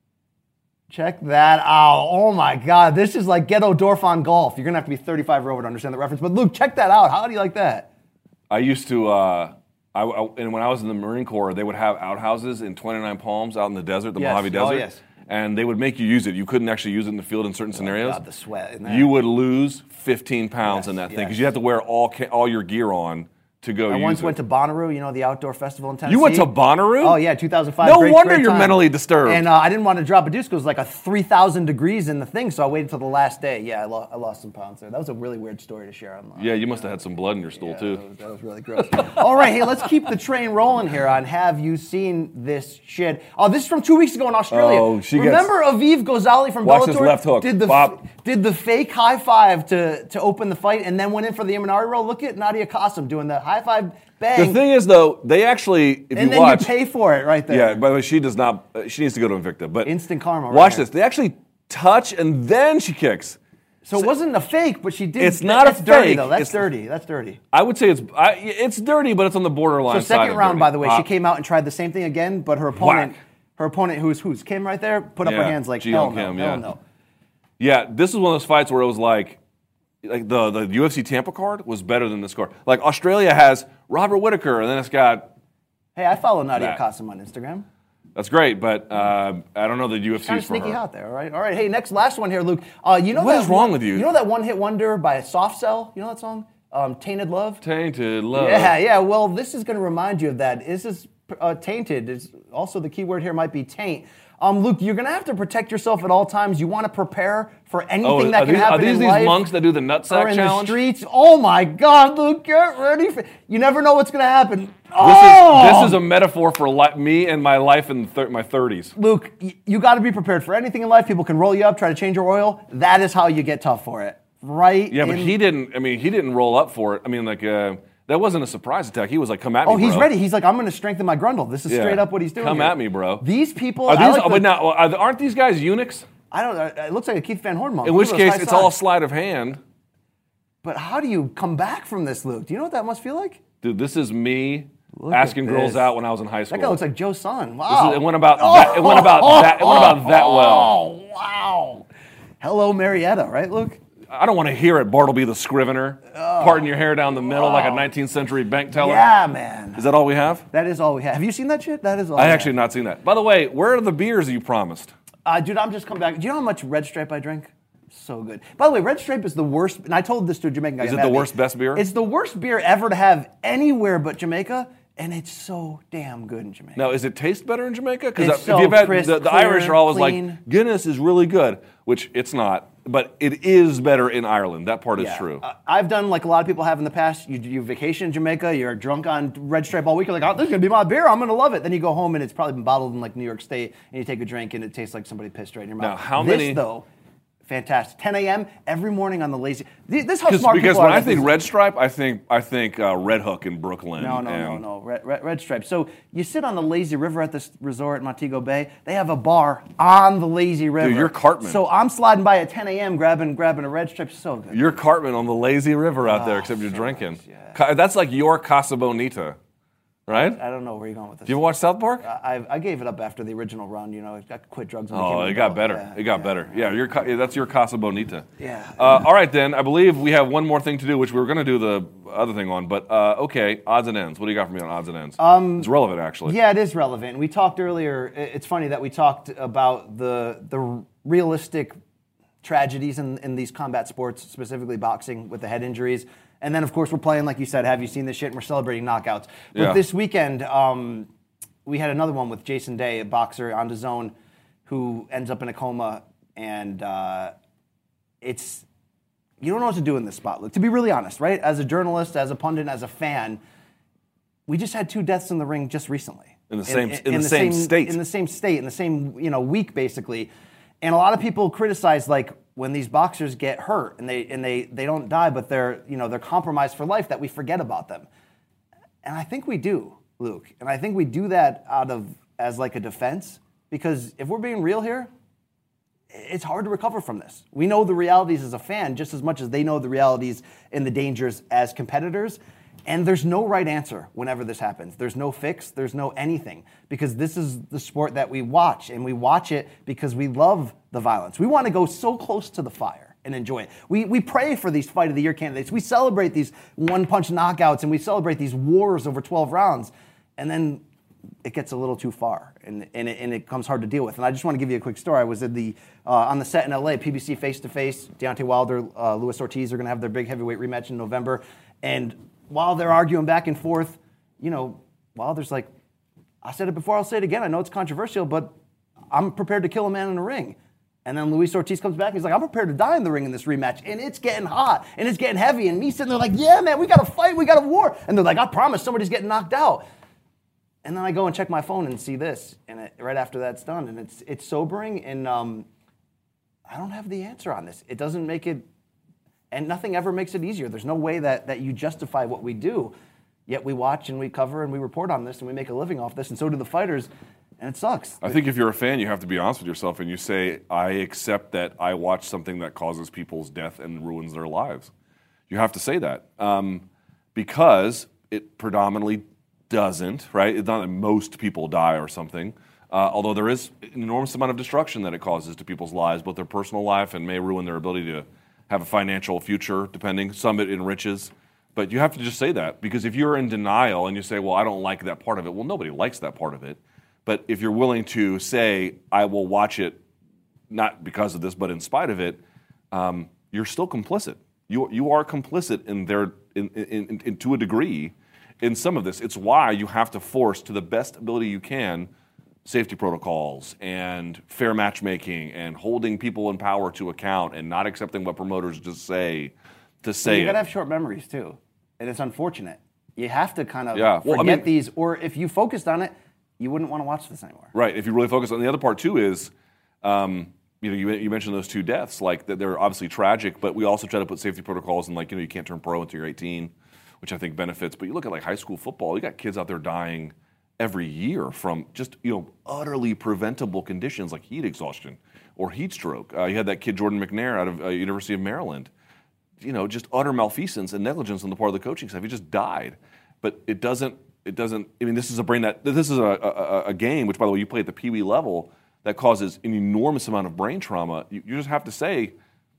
Check that out. Oh my God. This is like Ghetto Dorf on golf. You're going to have to be 35 or over to understand the reference. But Luke, check that out. How do you like that? I used to, and when I was in the Marine Corps, they would have outhouses in 29 Palms out in the desert, the Mojave Desert. Oh, yes. And they would make you use it. You couldn't actually use it in the field in certain scenarios. God, the sweat in there. You would lose 15 pounds in that thing because you have to wear all your gear on to go use it. I once went to Bonnaroo, the outdoor festival in Tennessee. You went to Bonnaroo? Oh, yeah, 2005. No great wonder you're time. mentally disturbed. And I didn't want to drop a deuce because it was like a 3,000 degrees in the thing, so I waited until the last day. Yeah, I lost some pounds there. That was a really weird story to share online. Yeah, you must have had some blood in your stool, too. That was really gross. All right, hey, let's keep the train rolling here on Have You Seen This Shit? Oh, this is from 2 weeks ago in Australia. Oh, Remember Aviv Ghazali from Watch Bellator? this left hook. Did the fake high five to open the fight and then went in for the Imanari roll? Look at Nadia Qasim doing the high five bang. The thing is, though, they actually, if and you watch... you pay for it right there. Yeah, by the way, she does not... she needs to go to Invicta, but... Instant karma right Watch here. this. They actually touch and then she kicks. So it wasn't a fake, but she did. It's not that's a dirty, fake. though. That's dirty. That's dirty. I would say it's dirty, but it's on the borderline So side second of round, dirty. by the way, she came out and tried the same thing again, but her opponent, who's Kim right there, put up her hands like, hell no, hell no. Yeah, this is one of those fights where it was like the UFC Tampa card was better than this card. Like Australia has Robert Whittaker, and then it's got... Hey, I follow Nadia Qasim on Instagram. That's great, but I don't know the UFC's Kind of for sneaky her. hot there, all right? Hey, last one here, Luke. What is wrong with you? You know that one-hit wonder by Soft Cell? You know that song? Tainted Love? Tainted Love. Yeah. Well, this is going to remind you of that. This is tainted. Is also the key word here might be taint. Luke, you're going to have to protect yourself at all times. You want to prepare for anything that can happen in life. Are these monks that do the nutsack or in challenge? the streets. Oh my God, Luke, get ready for. You never know what's going to happen. This is a metaphor for me and my life in my 30s. Luke, you got to be prepared for anything in life. People can roll you up, try to change your oil. That is how you get tough for it, right? Yeah, but he didn't. I mean, he didn't roll up for it. I mean, like that wasn't a surprise attack. He was like, "Come at me, Oh, he's bro." ready. He's like, "I'm going to strengthen my grundle." This is straight up what he's doing. Come here. at me, bro. These people. Aren't these guys eunuchs? I don't know. It looks like a Keith Van Horn monk. In which case, it's all sleight of hand. But how do you come back from this, Luke? Do you know what that must feel like? Dude, this is me Look asking at girls this. out when I was in high school. That guy looks like Joe Son. Wow. It went about that. It went about that well. Oh, wow. Hello, Marietta, right, Luke? I don't want to hear it, Bartleby the Scrivener, parting your hair down the middle like a 19th century bank teller. Yeah, man. Is that all we have? That is all we have. Have you seen that shit? That is all I we actually have not seen that. By the way, where are the beers you promised? Dude, I'm just coming back. Do you know how much Red Stripe I drink? So good. By the way, Red Stripe is the worst, and I told this to a Jamaican guy. Is it the worst, best beer? It's the worst beer ever to have anywhere but Jamaica, and it's so damn good in Jamaica. Now, does it taste better in Jamaica? It's Because so if you've had crisp, the clear, Irish are always clean. like, Guinness is really good, which it's not, but it is better in Ireland. That part is true. I've done like a lot of people have in the past. You vacation in Jamaica, you're drunk on Red Stripe all week. You're like, oh, this is going to be my beer. I'm going to love it. Then you go home and it's probably been bottled in like New York State, and you take a drink and it tastes like somebody pissed right in your mouth. Now, how this, many... though, fantastic. 10 a.m. every morning on the lazy. This is how smart Because people are. when I think Red Stripe, I think Red Hook in Brooklyn. No. Red Stripe. So you sit on the lazy river at this resort, Montego Bay. They have a bar on the lazy river. Dude, you're Cartman. So I'm sliding by at 10 a.m. grabbing a Red Stripe. So good. You're Cartman on the lazy river out there, except you're drinking. That's like your Casa Bonita, right? I don't know where you're going with this. Do you ever watch South Park? I gave it up after the original run. I quit drugs. And Oh, it got better. It got better. Yeah, that's your Casa Bonita. Yeah. All right, then. I believe we have one more thing to do, which we were going to do the other thing on. But, okay, odds and ends. What do you got for me on odds and ends? It's relevant, actually. Yeah, it is relevant. We talked earlier. It's funny that we talked about the realistic tragedies in these combat sports, specifically boxing, with the head injuries. And then, of course, we're playing, like you said, Have You Seen This Shit? And we're celebrating knockouts. But this weekend, we had another one with Jason Day, a boxer on DAZN, who ends up in a coma. And you don't know what to do in this spot. Look, to be really honest, right? As a journalist, as a pundit, as a fan, we just had 2 deaths in the ring just recently. In the same state. In the same state, in the same week, basically. And a lot of people criticize, like, when these boxers get hurt and they don't die, but they're compromised for life, that we forget about them. And I think we do, Luke. And I think we do that as like a defense, because if we're being real here, it's hard to recover from this. We know the realities as a fan just as much as they know the realities and the dangers as competitors. And there's no right answer whenever this happens. There's no fix. There's no anything. Because this is the sport that we watch. And we watch it because we love the violence. We want to go so close to the fire and enjoy it. We pray for these Fight of the Year candidates. We celebrate these one-punch knockouts, and we celebrate these wars over 12 rounds. And then it gets a little too far, and it becomes hard to deal with. And I just want to give you a quick story. I was on the set in LA, PBC face-to-face. Deontay Wilder, Luis Ortiz are going to have their big heavyweight rematch in November. And while they're arguing back and forth, Wilder's like, I said it before, I'll say it again. I know it's controversial, but I'm prepared to kill a man in a ring. And then Luis Ortiz comes back and he's like, I'm prepared to die in the ring in this rematch. And it's getting hot, and it's getting heavy. And me sitting there like, yeah, man, we got to fight, we got a war. And they're like, I promise, somebody's getting knocked out. And then I go and check my phone and see this, and right after that's done, and it's sobering, and I don't have the answer on this. It doesn't make it, and nothing ever makes it easier. There's no way that you justify what we do, yet we watch and we cover and we report on this and we make a living off this, and so do the fighters, and it sucks. I think if you're a fan, you have to be honest with yourself, and you say, I accept that I watch something that causes people's death and ruins their lives. You have to say that, because it predominantly doesn't, right? It's not that most people die or something, although there is an enormous amount of destruction that it causes to people's lives, both their personal life and may ruin their ability to have a financial future, depending. Some it enriches. But you have to just say that, because if you're in denial and you say, well, I don't like that part of it, well, nobody likes that part of it. But if you're willing to say, I will watch it, not because of this, but in spite of it, you're still complicit. You are complicit in to a degree in some of this. It's why you have to force, to the best ability you can, safety protocols and fair matchmaking and holding people in power to account and not accepting what promoters just say to say. You got to have short memories too, and it's unfortunate. You have to kind of forget these, or if you focused on it, you wouldn't want to watch this anymore. Right. If you really focus on the other part too is, you mentioned those two deaths, like that they're obviously tragic, but we also try to put safety protocols in, like, you can't turn pro until you're 18. Which I think benefits. But you look at like high school football, you got kids out there dying every year from just utterly preventable conditions like heat exhaustion or heat stroke. You had that kid Jordan McNair out of University of Maryland, just utter malfeasance and negligence on the part of the coaching staff. He just died. But it doesn't. I mean, this is a game, which by the way you play at the Pee Wee level, that causes an enormous amount of brain trauma. You just have to say,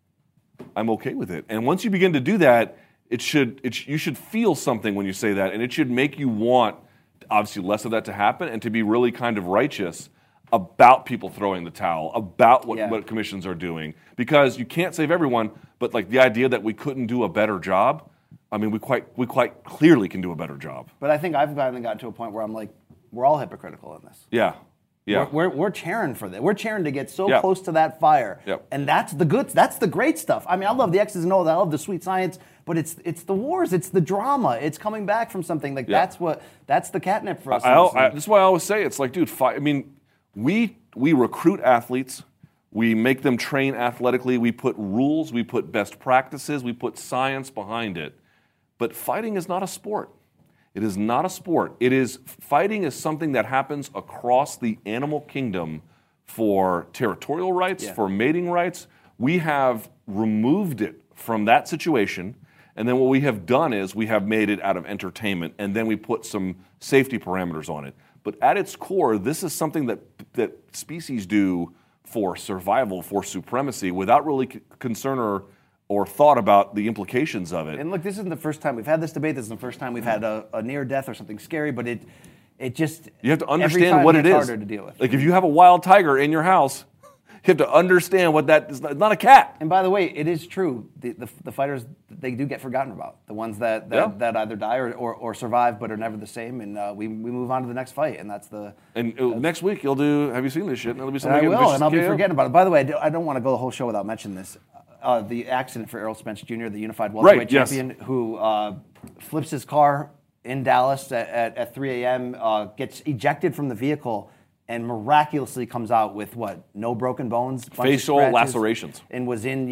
I'm okay with it. And once you begin to do that, you should feel something when you say that, and it should make you want, obviously, less of that to happen, and to be really kind of righteous about people throwing the towel, about what commissions are doing, because you can't save everyone. But like the idea that we couldn't do a better job, I mean, we quite clearly can do a better job. But I think I've finally gotten to a point where I'm like, we're all hypocritical in this. Yeah. Yeah. We're cheering for that. We're cheering to get so close to that fire. Yep. And that's the good. That's the great stuff. I mean, I love the X's and O's. I love the sweet science. But it's the wars. It's the drama. It's coming back from something. Like that's the catnip for us. That's why I always say it's like, dude. I mean, we recruit athletes. We make them train athletically. We put rules. We put best practices. We put science behind it. But fighting is not a sport. It is not a sport. Fighting is something that happens across the animal kingdom for territorial rights, for mating rights. We have removed it from that situation, and then what we have done is we have made it out of entertainment, and then we put some safety parameters on it. But at its core, this is something that species do for survival, for supremacy, without really concern or thought about the implications of it. And look, this isn't the first time we've had this debate. This is the first time we've had a near death or something scary, but it just... You have to understand what it is. Harder to deal with. Like if you have a wild tiger in your house, you have to understand what that is. It's not a cat. And by the way, it is true. The fighters, they do get forgotten about. The ones that either die or survive but are never the same. And we move on to the next fight. And that's the... And next week you'll do, have you seen this shit? And there'll be something. I will, and I'll be forgetting about it. By the way, I don't want to go the whole show without mentioning this. The accident for Errol Spence Jr., the unified welterweight champion, who flips his car in Dallas at 3 a.m., gets ejected from the vehicle, and miraculously comes out with no broken bones, bunch of Facial scratches, lacerations, and was in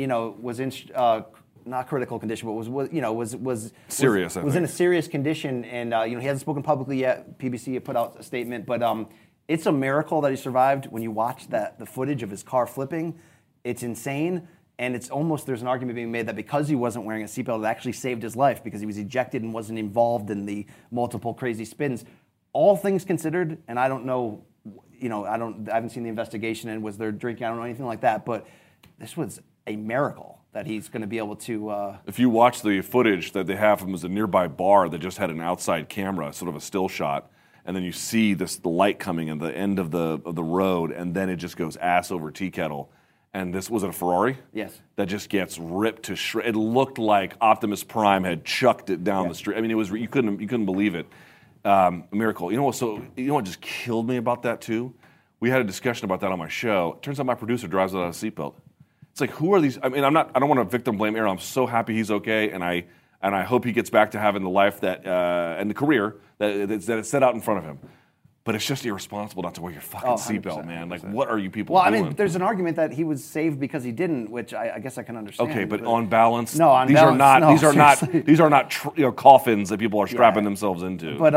not critical condition, but was serious. Was in a serious condition, and he hasn't spoken publicly yet. PBC had put out a statement, but it's a miracle that he survived. When you watch the footage of his car flipping, it's insane. And it's almost, there's an argument being made that because he wasn't wearing a seatbelt, it actually saved his life because he was ejected and wasn't involved in the multiple crazy spins. All things considered, and I don't know, I haven't seen the investigation and was there drinking, I don't know anything like that, but this was a miracle that he's going to be able to. If you watch the footage that they have from was a nearby bar that just had an outside camera, sort of a still shot, and then you see the light coming in the end of the road, and then it just goes ass over tea kettle. And this was it a Ferrari? Yes. That just gets ripped to shreds. It looked like Optimus Prime had chucked it down the street. I mean, it was you couldn't believe it. A miracle. You know what just killed me about that too? We had a discussion about that on my show. It turns out my producer drives without a seatbelt. It's like, who are these? I mean, I don't want to victim blame Aaron. I'm so happy he's okay, and I hope he gets back to having the life that and the career that is set out in front of him. But it's just irresponsible not to wear your fucking seatbelt, man. Like, what are you people doing? Well, I mean, there's an argument that he was saved because he didn't, which I guess I can understand. Okay, but on balance, no, on these balance, these are not coffins that people are strapping themselves into. But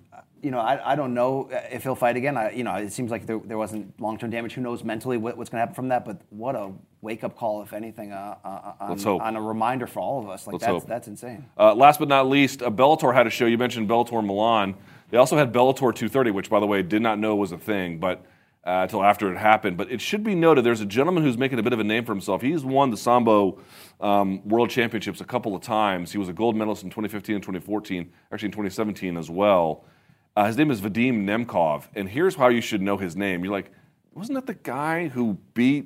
I don't know if he'll fight again. It seems like there wasn't long-term damage. Who knows mentally what's going to happen from that? But what a wake-up call, if anything, on a reminder for all of us. Like that's insane. Last but not least, Bellator had a show. You mentioned Bellator Milan. They also had Bellator 230, which, by the way, did not know was a thing, but until after it happened. But it should be noted, there's a gentleman who's making a bit of a name for himself. He's won the Sambo World Championships a couple of times. He was a gold medalist in 2015 and 2014, actually in 2017 as well. His name is Vadim Nemkov, and here's how you should know his name. You're like, wasn't that the guy who beat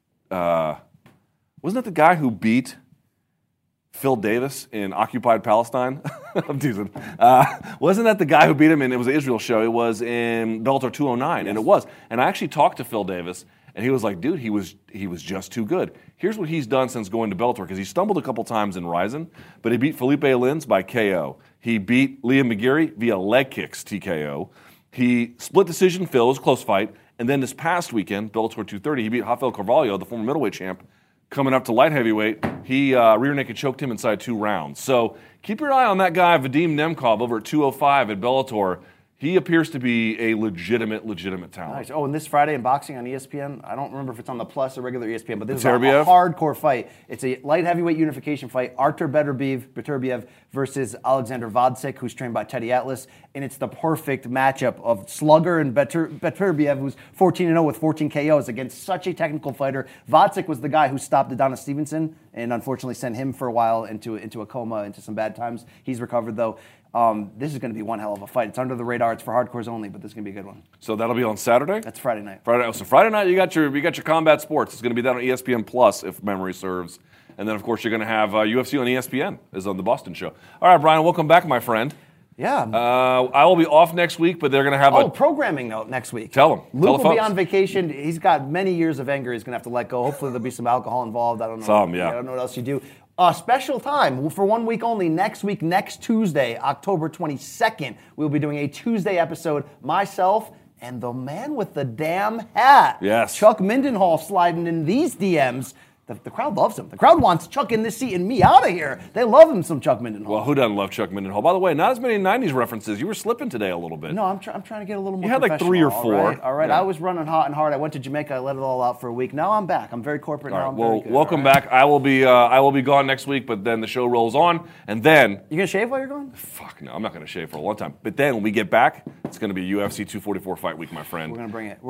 Phil Davis in Occupied Palestine? I'm teasing. Wasn't that the guy who beat him in, it was an Israel show, it was in Bellator 209, yes. And it was. And I actually talked to Phil Davis, and he was like, dude, he was just too good. Here's what he's done since going to Bellator, because he stumbled a couple times in Ryzen, but he beat Felipe Lins by KO. He beat Liam McGeary via leg kicks TKO. He split decision Phil, it was a close fight, and then this past weekend, Bellator 230, he beat Rafael Carvalho, the former middleweight champ. Coming up to light heavyweight, he rear naked choked him inside 2 rounds. So keep your eye on that guy, Vadim Nemkov, over at 205 at Bellator. He appears to be a legitimate talent. Nice. Oh, and this Friday in boxing on ESPN, I don't remember if it's on the Plus or regular ESPN, but this is a hardcore fight. It's a light heavyweight unification fight. Artur Beterbiev versus Alexander Vodcik, who's trained by Teddy Atlas, and it's the perfect matchup of slugger and Beterbiev, who's 14-0 with 14 KOs against such a technical fighter. Vodcik was the guy who stopped Adonis Stevenson and unfortunately sent him for a while into a coma, into some bad times. He's recovered though. This is going to be one hell of a fight. It's under the radar. It's for hardcores only, but this is going to be a good one. So that'll be on Saturday? That's Friday night. So Friday night you got your combat sports. It's going to be that on ESPN Plus, if memory serves. And then, of course, you're going to have UFC on ESPN, is on the Boston show. All right, Brian, welcome back, my friend. Yeah. I will be off next week, but they're going to have programming note next week. Tell them. Luke will be on vacation. He's got many years of anger he's going to have to let go. Hopefully there'll be some alcohol involved. I don't know. I don't know what else you do. Special time for 1 week only. Next week, next Tuesday, October 22nd, we'll be doing a Tuesday episode. Myself and the man with the damn hat. Yes. Chuck Mindenhall sliding in these DMs. The crowd loves him. The crowd wants Chuck in this seat and me out of here. They love him some Chuck Mindenhall. Well, who doesn't love Chuck Mindenhall? By the way, not as many 90s references. You were slipping today a little bit. No, I'm trying to get a little more. You had like 3 or 4. All right. Yeah. I was running hot and hard. I went to Jamaica. I let it all out for a week. Now I'm back. I'm very corporate now. Well, welcome back. I will be gone next week, but then the show rolls on, and then you gonna shave while you're gone? Fuck no, I'm not gonna shave for a long time. But then when we get back, it's gonna be UFC 244 fight week, my friend. We're gonna bring it.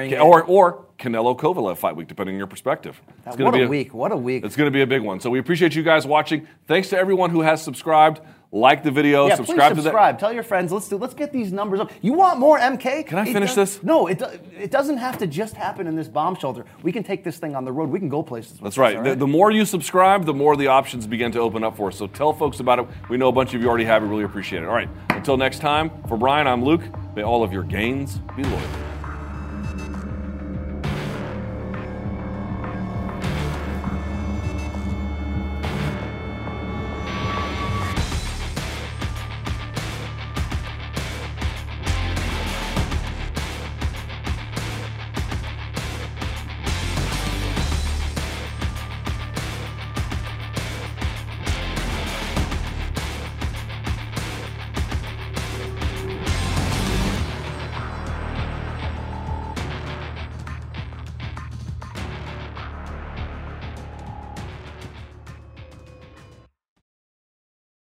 Or Canelo Kovalev fight week, depending on your perspective. What a week! What a week! It's going to be a big one. So we appreciate you guys watching. Thanks to everyone who has subscribed. Like the video. Yeah, subscribe please to subscribe. Tell your friends. Let's get these numbers up. You want more MK? Can I finish this? No, it doesn't have to just happen in this bomb shelter. We can take this thing on the road. We can go places. That's right. The more you subscribe, the more the options begin to open up for us. So tell folks about it. We know a bunch of you already have it. Really appreciate it. All right. Until next time, for Brian, I'm Luke. May all of your gains be loyal.